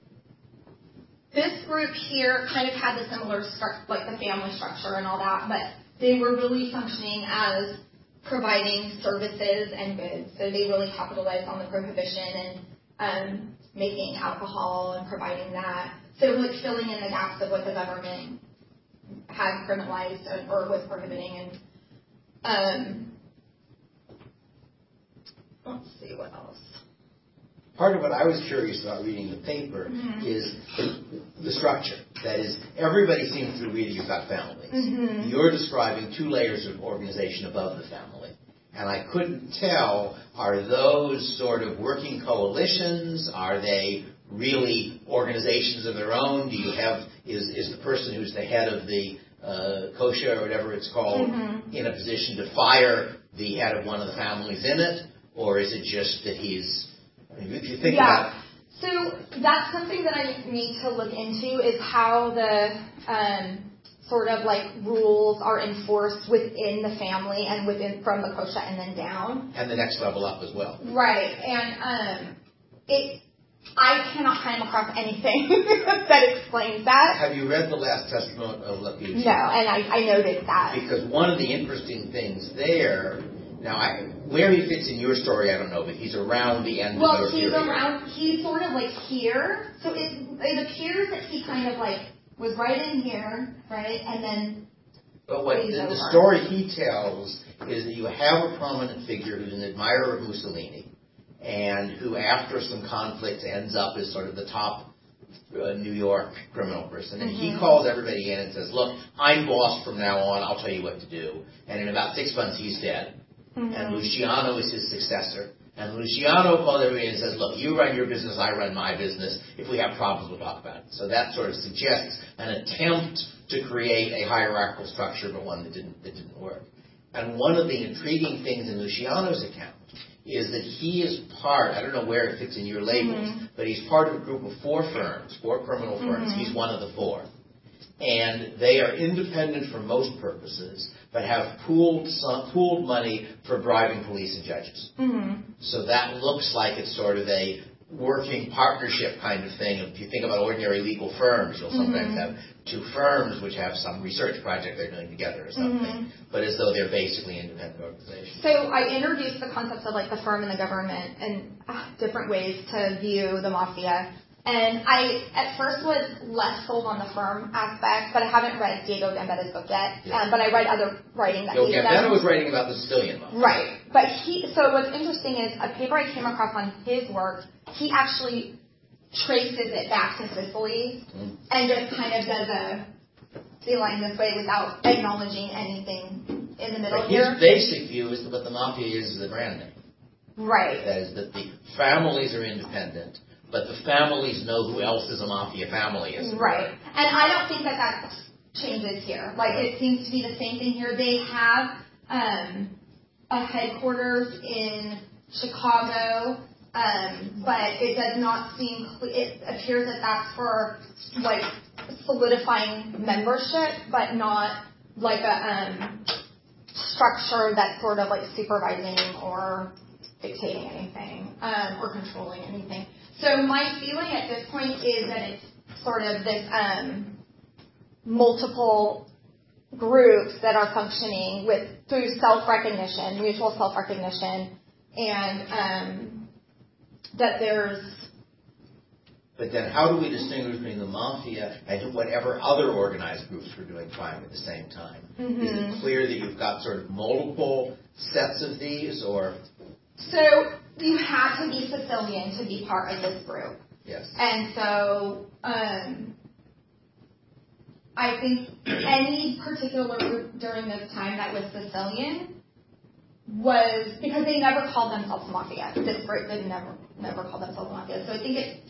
this group here kind of had the similar structure, like the family structure and all that, but they were really functioning as providing services and goods. So they really capitalized on the prohibition and um, making alcohol and providing that. So like filling in the gaps of what the government had criminalized or was prohibiting. And um, let's see what else. Part of what I was curious about reading the paper mm-hmm. is the structure. That is, everybody seems to read You've Got Families. Mm-hmm. You're describing two layers of organization above the family. And I couldn't tell, are those sort of working coalitions? Are they really organizations of their own? Do you have, is, is the person who's the head of the uh, kosher or whatever it's called mm-hmm. in a position to fire the head of one of the families in it? Or is it just that he's, I mean, if you think yeah. about So that's something that I need to look into is how the um, sort of like rules are enforced within the family and within from the kosher and then down. And the next level up as well. Right. And um, it I cannot come across anything that explains that. Have you read the last testament of Lapucci? No, and I, I noted that. Because one of the interesting things there, now I, where he fits in your story, I don't know, but he's around the end well, of your he's period. around, he's sort of like here. So it, it appears that he kind of like was right in here, right? And then. But what the, the story he tells is that you have a prominent figure who's an admirer of Mussolini, and who, after some conflicts, ends up as sort of the top uh, New York criminal person. And mm-hmm. he calls everybody in and says, look, I'm boss from now on, I'll tell you what to do. And in about six months, he's dead. Mm-hmm. And Luciano is his successor. And Luciano calls everybody in and says, look, you run your business, I run my business. If we have problems, we'll talk about it. So that sort of suggests an attempt to create a hierarchical structure, but one that didn't, that didn't work. And one of the intriguing things in Luciano's account is that he is part, I don't know where it fits in your labels, mm-hmm. but he's part of a group of four firms, four criminal firms. Mm-hmm. He's one of the four. And they are independent for most purposes, but have pooled some, pooled money for bribing police and judges. Mm-hmm. So that looks like it's sort of a working partnership kind of thing. If you think about ordinary legal firms, you'll sometimes mm-hmm. have two firms which have some research project they're doing together or something, mm-hmm. but as though they're basically independent organizations. So I introduced the concepts of like the firm and the government and uh, different ways to view the mafia. And I, at first, was less sold on the firm aspect, but I haven't read Diego Gambetta's book yet. Yeah. Um, but I read other writing that Diego he's Gambetta done. was writing about the Sicilian mafia. Right. But he, so what's interesting is a paper I came across on his work, he actually traces it back to Sicily mm. and just kind of does a feeling this way without acknowledging anything in the middle but here. His basic view is that what the mafia is is the brand name. Right. That is that the families are independent, but the families know who else is a mafia family is. Right. And I don't think that that changes here. Like, right. It seems to be the same thing here. They have um, a headquarters in Chicago, um, but it does not seem, it appears that that's for, like, solidifying membership, but not like a um, structure that's sort of, like, supervising or dictating anything um, or controlling anything. So my feeling at this point is that it's sort of this um, multiple groups that are functioning with through self-recognition, mutual self-recognition, and um, that there's... But then how do we distinguish between the mafia and whatever other organized groups were doing crime at the same time? Mm-hmm. Is it clear that you've got sort of multiple sets of these, or... So you have to be Sicilian to be part of this group. Yes. And so um, I think any particular group during this time that was Sicilian was, because they never called themselves mafia. This group did never, never call themselves mafia. So I think it's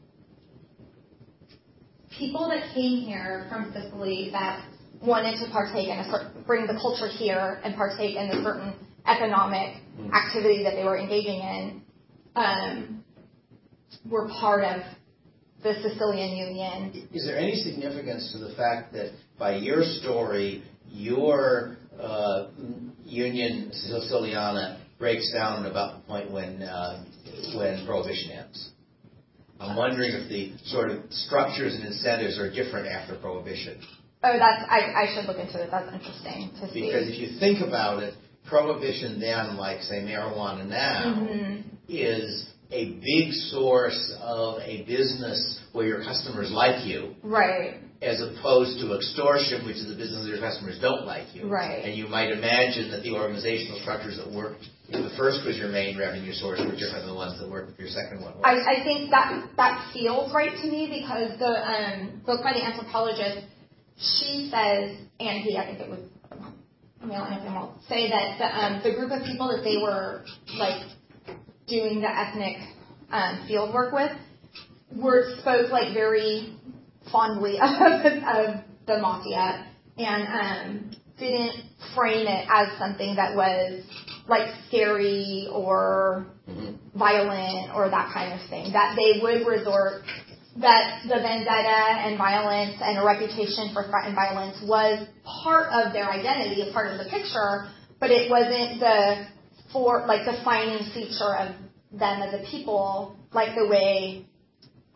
people that came here from Sicily that wanted to partake in a certain, bring the culture here and partake in a certain economic activity that they were engaging in, um, were part of the Sicilian Union. Is there any significance to the fact that by your story, your uh, Union Siciliana breaks down at about the point when uh, when Prohibition ends? I'm wondering if the sort of structures and incentives are different after Prohibition. Oh, that's I, I should look into it. That's interesting to see. Because if you think about it, Prohibition then, like, say, marijuana now, mm-hmm. is a big source of a business where your customers like you. Right. As opposed to extortion, which is a business where your customers don't like you. Right. And you might imagine that the organizational structures that worked if the first was your main revenue source were different than the ones that worked if your second one was. I, I think that that feels right to me because the um, book by the anthropologist, she says, and he, I think it was, I mean, I won't say that the, um, the group of people that they were, like, doing the ethnic um, field work with were spoke, like, very fondly of, of the mafia and um, didn't frame it as something that was, like, scary or mm-hmm. violent or that kind of thing. That they would resort, that the vendetta and violence and a reputation for threat and violence was part of their identity, a part of the picture, but it wasn't the for like defining feature of them as a people, like the way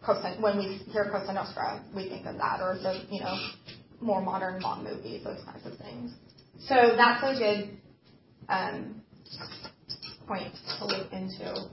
Cosa, when we hear Cosa Nostra, we think of that, or the, you know, more modern mob movies, those kinds of things. So that's a good um, point to look into.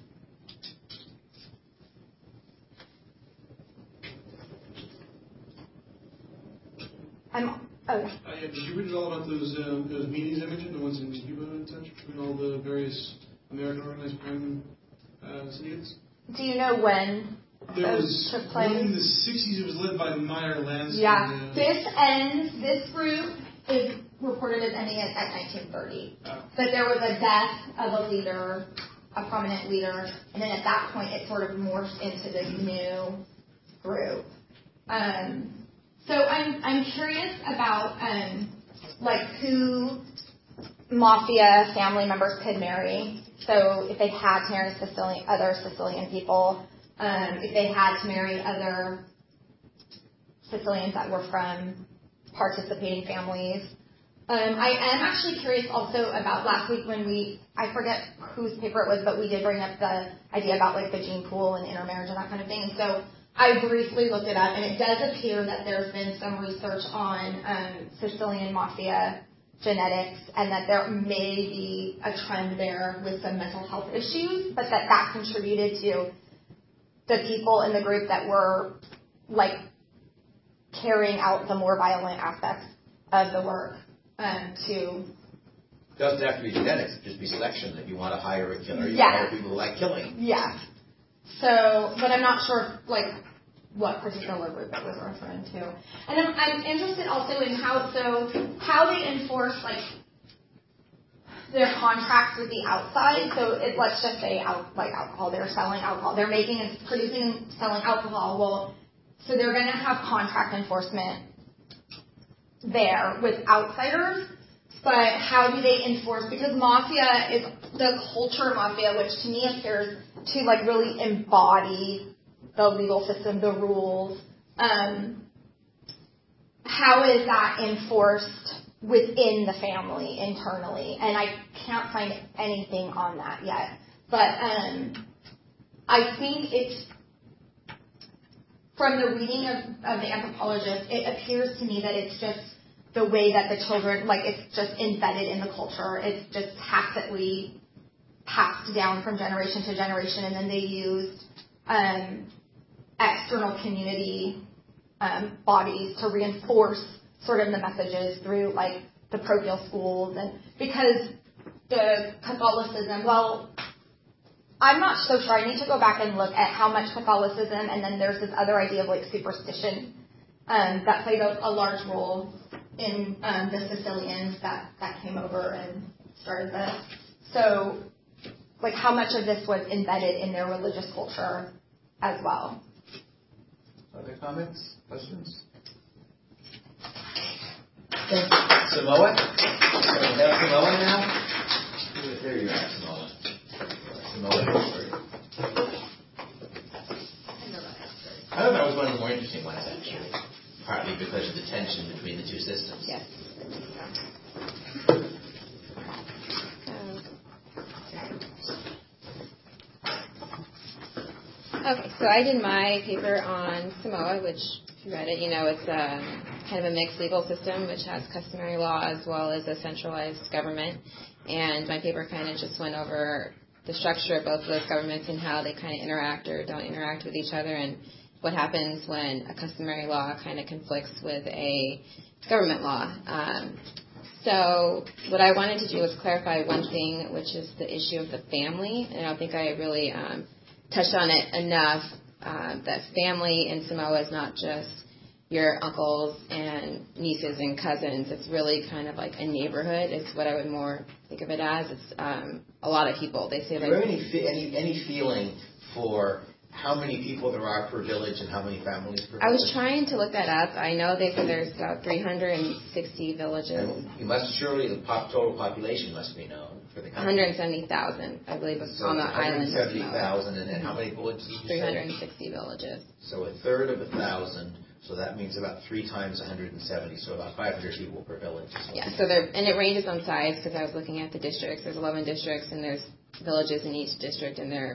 I'm, oh, yeah. Uh, did you read at all about those uh, those meetings I mentioned, the ones in Cuba and such, between all the various American organized crime uh, syndicates? Do you know when there those was took place? One in the sixties. It was led by Meyer Lansing. Yeah. Uh, this ends, this group is reported as ending at, at nineteen thirty. Oh. But there was a death of a leader, a prominent leader, and then at that point it sort of morphed into this new group. Um, so I'm I'm curious about um, like who mafia family members could marry. So if they had to marry Sicilian, other Sicilian people, um, if they had to marry other Sicilians that were from participating families. Um, I am actually curious also about last week when we, I forget whose paper it was, but we did bring up the idea about like the gene pool and intermarriage and that kind of thing. And so I briefly looked it up, and it does appear that there's been some research on um, Sicilian mafia genetics, and that there may be a trend there with some mental health issues, but that that contributed to the people in the group that were like carrying out the more violent aspects of the work um, to. Doesn't have to be genetics; it just be selection that you want to hire a killer. You Yeah. hire people who like killing. Yeah. So, but I'm not sure like what particular group it was referring to. And I'm, I'm interested also in how so how they enforce like their contracts with the outside. So it, let's just say out like alcohol, they're selling alcohol, they're making and producing and selling alcohol. Well, so they're going to have contract enforcement there with outsiders. But how do they enforce? Because mafia is the culture mafia, which to me appears to like really embody the legal system, the rules. Um, how is that enforced within the family internally? And I can't find anything on that yet. But um, I think it's, from the reading of, of the anthropologist, it appears to me that it's just the way that the children, like it's just embedded in the culture. It's just tacitly passed down from generation to generation, and then they used um, external community um, bodies to reinforce sort of the messages through like the parochial schools, and because the Catholicism, well, I'm not so sure. I need to go back and look at how much Catholicism, and then there's this other idea of like superstition um, that played a, a large role in um, the Sicilians that, that came over and started this. So, like, how much of this was embedded in their religious culture as well? Other comments? Questions? Samoa? So we have Samoa now? There you are, Samoa. Samoa history. I thought that was one of the more interesting ones, actually. Partly because of the tension between the two systems. Yes. Okay, so I did my paper on Samoa, which, if you read it, you know it's um, kind of a mixed legal system, which has customary law as well as a centralized government. And my paper kind of just went over the structure of both of those governments and how they kind of interact or don't interact with each other, and what happens when a customary law kind of conflicts with a government law. Um, so what I wanted to do was clarify one thing, which is the issue of the family. And I don't think I really um, touched on it enough, uh, that family in Samoa is not just your uncles and nieces and cousins. It's really kind of like a neighborhood. It's what I would more think of it as. It's um, a lot of people. They say like. Do you have any, any, any feeling for how many people there are per village and how many families per village? I was trying to look that up. I know they said there's about three hundred sixty villages. And you must surely the pop, total population must be known for the country. one hundred seventy thousand, I believe, so on the island. one hundred seventy thousand, and then how many villages? three hundred sixty villages. So a third of a thousand. So that means about three times one hundred seventy. So about five hundred people per village. So yeah. So there, and it ranges on size because I was looking at the districts. There's eleven districts, and there's villages in each district, and they're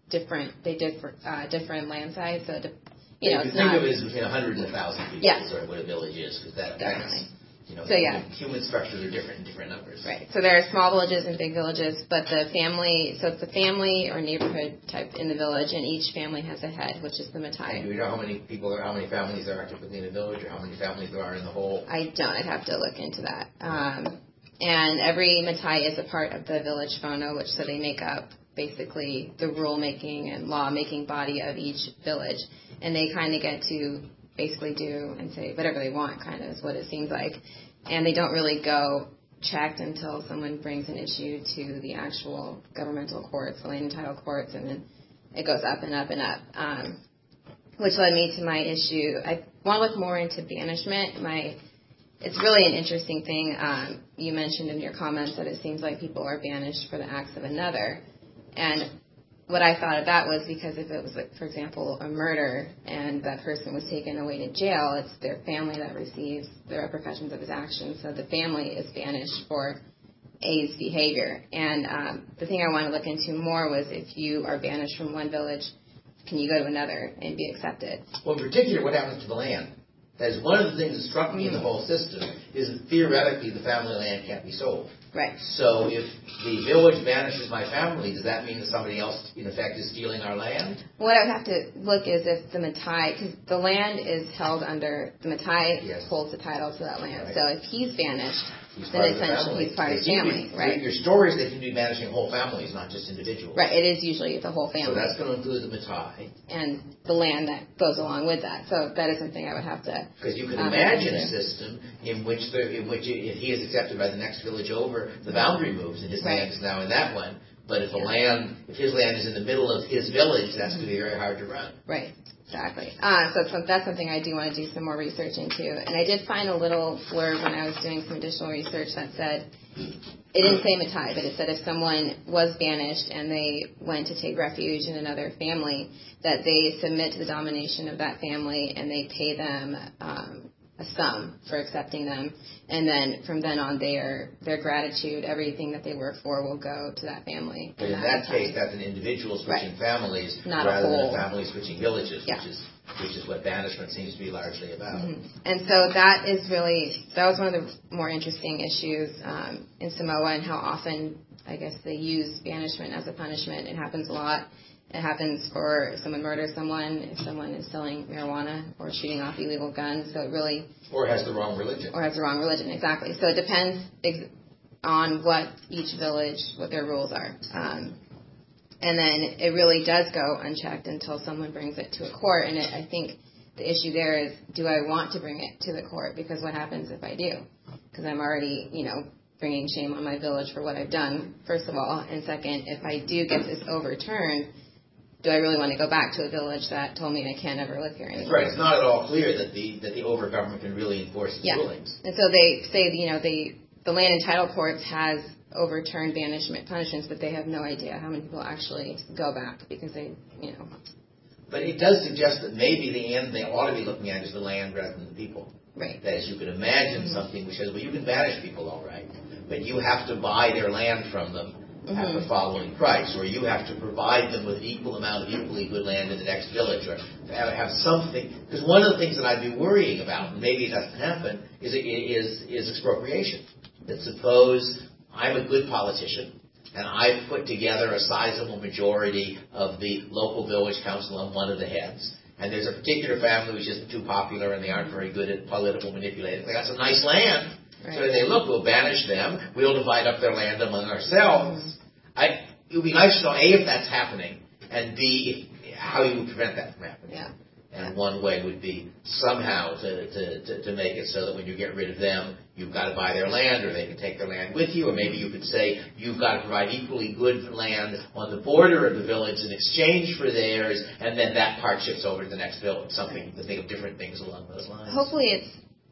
different. They differ uh, different land size, so de- you know, you it's think not, of it as between one hundred and one thousand people. Yeah. Is sort of what a village is, because that Definitely. that's, you know, So, yeah. human structures are different in different numbers. Right. So there are small villages and big villages, but the family, so it's a family or neighborhood type in the village, and each family has a head, which is the And Matai. do we know how many people or how many families there are typically in a village, or how many families there are in the whole? I don't. I'd have to look into that. Um, and every Matai is a part of the village phono, which so they make up basically the rule-making and law-making body of each village, and they kind of get to basically do and say whatever they want, kind of is what it seems like. And they don't really go checked until someone brings an issue to the actual governmental courts, the land and title courts, and then it goes up and up and up. Um, which led me to my issue. I want to look more into banishment. My, it's really an interesting thing. Um, you mentioned in your comments that it seems like people are banished for the acts of another. And what I thought of that was because if it was, like, for example, a murder and that person was taken away to jail, it's their family that receives the repercussions of his actions. So the family is banished for A's behavior. And um, the thing I want to look into more was if you are banished from one village, can you go to another and be accepted? Well, in particular, what happens to the land? That is one of the things that struck me mm-hmm. in the whole system is that theoretically the family land can't be sold. Right. So if the village banishes my family, does that mean that somebody else, in effect, is stealing our land? What I would have to look is if the Matai, because the land is held under, the Matai yes. holds the title to that land. Right. So if he's banished, he's then essentially he's part of the family, be, right? Your story is they can be banishing whole families, not just individuals. Right, it is usually the whole family. So that's going to include the Matai. And the land that goes along with that. So that is something I would have to... Because you can um, imagine a system in which, there, in which if he is accepted by the next village over, the boundary moves and his right. land is now in that one. But if the yeah. land, if his land is in the middle of his village, that's mm-hmm. going to be very hard to run. Right. Exactly. Uh, so it's, that's something I do want to do some more research into. And I did find a little blurb when I was doing some additional research that said, it didn't say Matai, but it said if someone was banished and they went to take refuge in another family, that they submit to the domination of that family and they pay them um, a sum for accepting them. And then from then on, their their gratitude, everything that they work for will go to that family. But in that case, that's an individual switching right. families Not rather a whole, than a family switching villages, yeah. which is which is what banishment seems to be largely about. Mm-hmm. And so that is really, that was one of the more interesting issues um, in Samoa and how often, I guess, they use banishment as a punishment. It happens a lot. It happens for if someone murders someone, if someone is selling marijuana or shooting off illegal guns. So it really... Or has the wrong religion. Or has the wrong religion, exactly. So it depends ex- on what each village, what their rules are. Um, and then it really does go unchecked until someone brings it to a court. And it, I think the issue there is, do I want to bring it to the court? Because what happens if I do? Because I'm already, you know, bringing shame on my village for what I've done, first of all. And second, if I do get this overturned, do I really want to go back to a village that told me I can't ever live here anymore? That's right. It's not at all clear that the that the over government can really enforce its yeah. rulings. And so they say, you know, they the land and title courts has overturned banishment punishments, but they have no idea how many people actually go back because they, you know. But it does suggest that maybe the end they ought to be looking at is the land rather than the people. Right. That is, you can imagine mm-hmm. something which says, well, you can banish people, all right, but you have to buy their land from them mm-hmm. at the following price, or you have to provide them with an equal amount of equally good land in the next village, or have, have something. Because one of the things that I'd be worrying about, and maybe it doesn't happen, is is is expropriation. That suppose I'm a good politician, and I've put together a sizable majority of the local village council on one of the heads, and there's a particular family which isn't too popular and they aren't very good at political manipulating. They got some nice land. Right. So they look, we'll banish them, we'll divide up their land among ourselves. Mm-hmm. I, it would be nice to know, A, if that's happening, and B, if, how you would prevent that from happening. Yeah. And one way would be somehow to, to, to, to make it so that when you get rid of them, you've got to buy their land, or they can take their land with you, or maybe you could say you've got to provide equally good land on the border of the village in exchange for theirs, and then that part shifts over to the next village, something to think of different things along those lines. Hopefully it's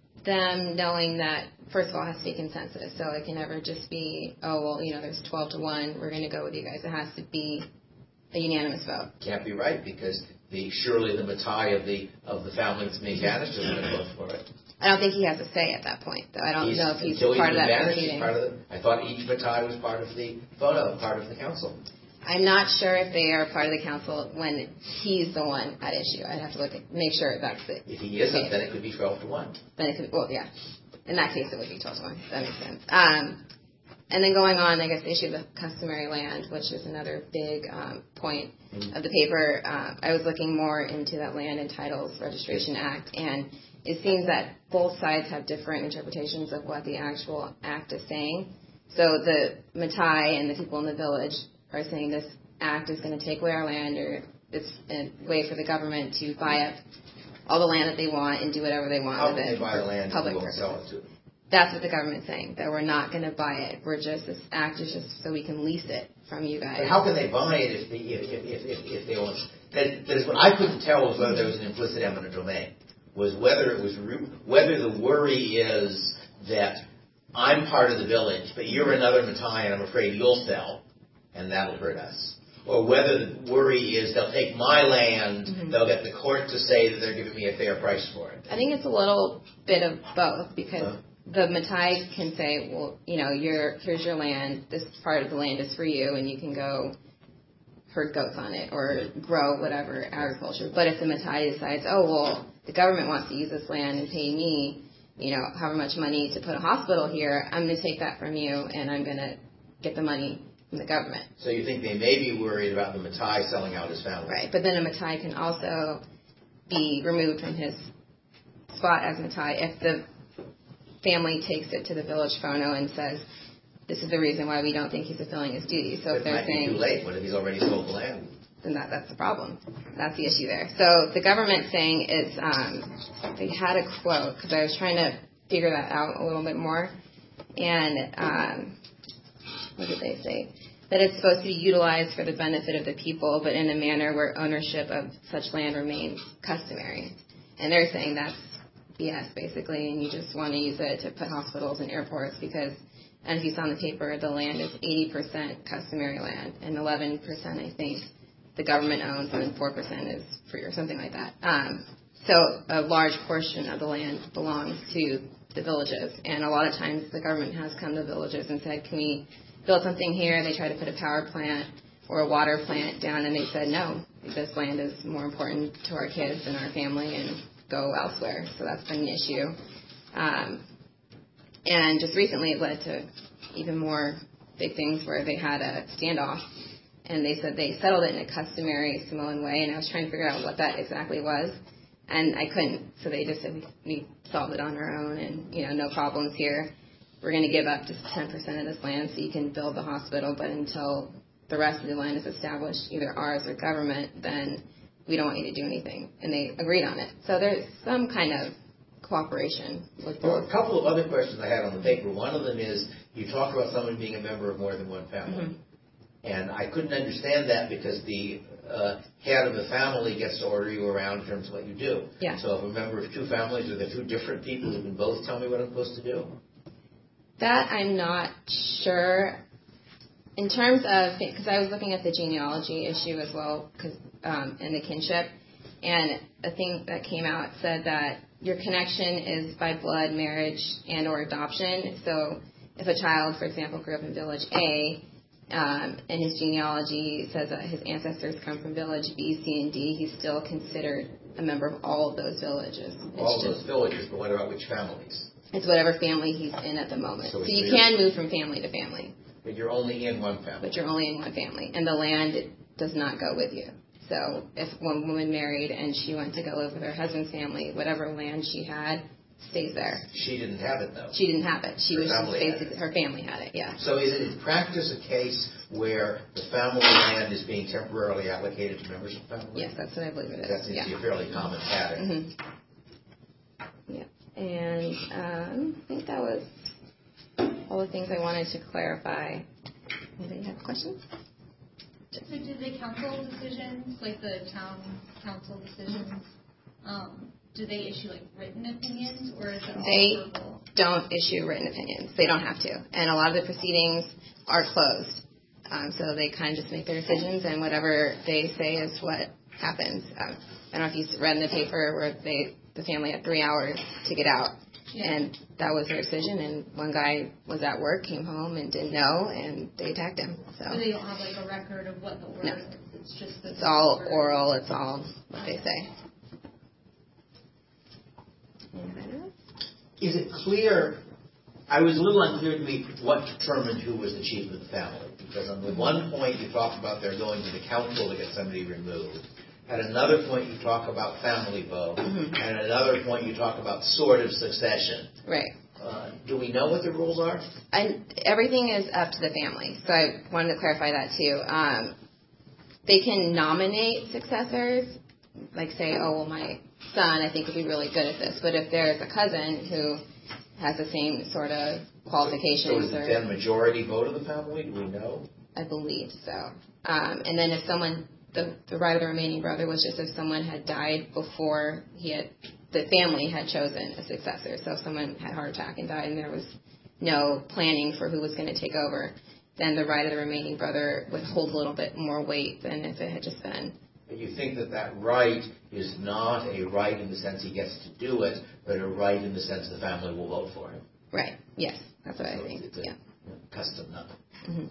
them knowing that, first of all, it has to be consensus, so it can never just be, oh, well, you know, there's twelve to one, we're going to go with you guys. It has to be a unanimous vote. Can't be right, because the surely the Matai of the of the family that's being banished is going to vote for it. I don't think he has a say at that point, though. I don't he's, know if he's part of that banished, proceeding. Part of the, I thought each Matai was part of the photo, part of the council. I'm not sure if they are part of the council when he's the one at issue. I'd have to look at, make sure that's it. If he isn't, then it could be twelve to one. Then it could, well, yeah. In that case, it would be twelve to one. That makes sense. Um, and then going on, I guess, the issue of the customary land, which is another big um, point mm-hmm. of the paper. Uh, I was looking more into that Land and Titles Registration Act, and it seems that both sides have different interpretations of what the actual act is saying. So the Matai and the people in the village are saying this act is going to take away our land, or it's a way for the government to buy up all the land that they want and do whatever they want How with can it they buy the land public and purposes. sell it to them? That's what the government's saying, that we're not going to buy it. We're just, this act is just so we can lease it from you guys. But how can they buy it if, the, if, if, if, if they want? That, that is what I couldn't tell was whether there was an implicit eminent domain. Was whether it was whether the worry is that I'm part of the village, but you're another Matai, and I'm afraid you'll sell, and that'll hurt us. Or whether the worry is they'll take my land, mm-hmm. they'll get the court to say that they're giving me a fair price for it. I think it's a little bit of both, because uh-huh. the Matai can say, well, you know, you're, here's your land, this part of the land is for you, and you can go herd goats on it or grow whatever agriculture. But if the Matai decides, oh, well, the government wants to use this land and pay me, you know, however much money to put a hospital here, I'm going to take that from you, and I'm going to get the money from the government. So you think they may be worried about the Matai selling out his family? Right, but then a Matai can also be removed from his spot as Matai if the family takes it to the village phono and says, this is the reason why we don't think he's fulfilling his duty. So but if they're it might saying, be too late. What if he's already sold the land? Then that, that's the problem. That's the issue there. So the government saying is, um, they had a quote, because I was trying to figure that out a little bit more, and um, what did they say? That it's supposed to be utilized for the benefit of the people, but in a manner where ownership of such land remains customary. And they're saying that's B S, basically, and you just want to use it to put hospitals and airports because, as you saw in the paper, the land is eighty percent customary land, and eleven percent, I think, the government owns, and then four percent is free or something like that. Um, so a large portion of the land belongs to the villages, and a lot of times the government has come to villages and said, can we build something here? They try to put a power plant or a water plant down, and they said, no, this land is more important to our kids and our family, and go elsewhere. So that's been an issue. Um, and just recently it led to even more big things where they had a standoff, and they said they settled it in a customary Samoan way, and I was trying to figure out what that exactly was, and I couldn't. So they just said, we solved it on our own, and, you know, no problems here. We're going to give up just ten percent of this land so you can build the hospital, but until the rest of the land is established, either ours or government, then we don't want you to do anything. And they agreed on it. So there's some kind of cooperation with There were a couple of other questions I had on the paper. One of them is, you talked about someone being a member of more than one family. Mm-hmm. And I couldn't understand that because the uh, head of the family gets to order you around in terms of what you do. Yeah. So if I'm a member of two families, are there two different people who can both tell me what I'm supposed to do? That I'm not sure. In terms of, because I was looking at the genealogy issue as well, cause, um, and the kinship, and a thing that came out said that your connection is by blood, marriage, and or adoption. So if a child, for example, grew up in Village A, um, and his genealogy says that his ancestors come from Village B, C, and D, he's still considered a member of all of those villages. It's all of just, those villages, but what about which families? It's whatever family he's in at the moment. So, so you can move from family to family. But you're only in one family. But you're only in one family. And the land does not go with you. So if one woman married and she went to go live with her husband's family, whatever land she had stays there. She didn't have it, though. She didn't have it. She her was just basically, her family had it, yeah. So is it in practice a case where the family land is being temporarily allocated to members of the family? Yes, that's what I believe it is. That seems yeah. to be a fairly common pattern. Mm-hmm. Yeah. And um, I think that was all the things I wanted to clarify. Anybody have questions? So do the council decisions, like the town council decisions, um, do they issue like written opinions, or is it all They verbal? Don't issue written opinions. They don't have to. And a lot of the proceedings are closed. Um, so they kind of just make their decisions, and whatever they say is what happens. Um, I don't know if you read in the paper where they the family had three hours to get out, Yeah. And that was their decision. And one guy was at work, came home, and didn't know, and they attacked him. So, so they don't have like a record of what the word no. is. It's just it's all word. Oral. It's all what they say. Is it clear? I was a little unclear to me what determined who was the chief of the family, because on the one point you talk about they're going to the council to get somebody removed. At another point you talk about family vote, mm-hmm. and at another point you talk about sort of succession. Right. Uh, do we know what the rules are? And everything is up to the family, so I wanted to clarify that too. Um, they can nominate successors, like say, oh well, my son I think would be really good at this, but if there's a cousin who has the same sort of qualifications. So is it then majority vote of the family? Do we know? I believe so. Um, and then if someone, the, the right of the remaining brother was just if someone had died before he had, the family had chosen a successor. So if someone had a heart attack and died and there was no planning for who was going to take over, then the right of the remaining brother would hold a little bit more weight than if it had just been. But you think that that right is not a right in the sense he gets to do it, but a right in the sense the family will vote for him. Right. Yes. That's what so I think. It's a yeah. custom, not. Mm-hmm.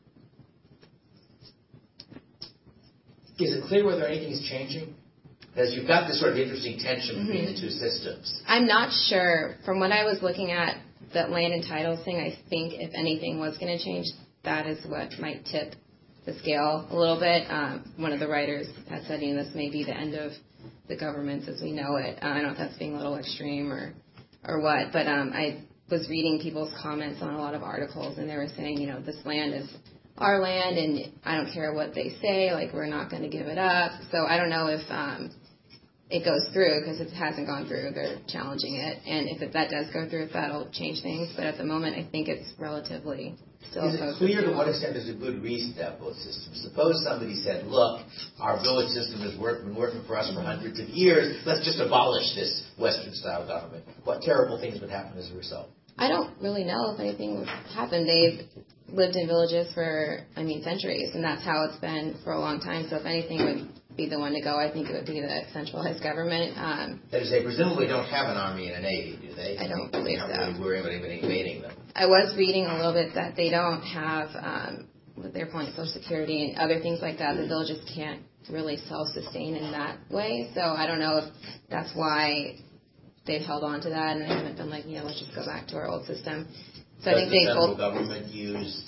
Is it clear whether anything is changing? As you've got this sort of interesting tension between mm-hmm. the two systems. I'm not sure. From what I was looking at, that land and titles thing, I think if anything was going to change, that is what might tip the scale a little bit. Um, one of the writers had said, you know, this may be the end of the governments as we know it. Uh, I don't know if that's being a little extreme or or what, but um, I was reading people's comments on a lot of articles, and they were saying, you know, this land is our land, and I don't care what they say, like, we're not going to give it up. So I don't know if um, it goes through, because if it hasn't gone through, they're challenging it. And if it, that does go through, if that'll change things. But at the moment, I think it's relatively still. Is it clear to what extent there's a good reason to have both systems? Suppose somebody said, look, our village system has worked, been working for us for hundreds of years. Let's just abolish this Western-style government. What terrible things would happen as a result? I don't really know if anything would happen. They've lived in villages for, I mean, centuries, and that's how it's been for a long time. So if anything would be the one to go, I think it would be the centralized government. Um, that is, they presumably don't have an army and a navy, do they? I don't believe so. They're not really worried about anybody invading them. I was reading a little bit that they don't have, um, what they're calling Social Security and other things like that. The villages can't really self-sustain in that way. So I don't know if that's why they've held on to that, and they haven't been like, you know, let's just go back to our old system. So Does I think the they federal hold, government use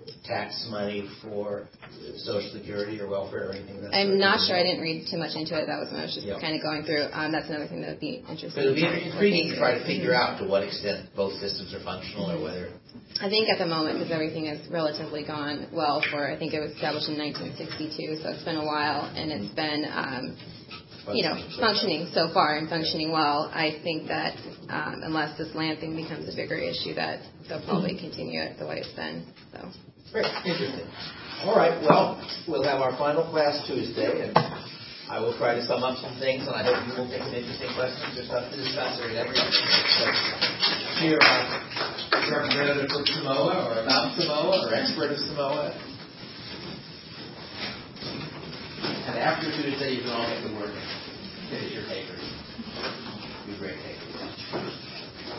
tax money for Social Security or welfare or anything like that? I'm not sure. I didn't read too much into it. That was when I was just yep. kind of going through. Um, that's another thing that would be interesting. But it would be intriguing to try to figure out to what extent both systems are functional mm-hmm. or whether... I think at the moment, because everything has relatively gone well for, I think it was established in nineteen sixty-two, so it's been a while, and it's been... Um, you know, functioning so far and functioning well. I think that um, unless this land thing becomes a bigger issue, that they'll probably continue it the way it's been. So, great, interesting. All right, well, we'll have our final class Tuesday, and I will try to sum up some things, and I hope you will take some interesting questions or stuff to discuss or whatever. So, here, uh, representative from Samoa, or about Samoa, or expert of Samoa. And after Tuesday, you can all get to work. Finish your papers. Be great papers.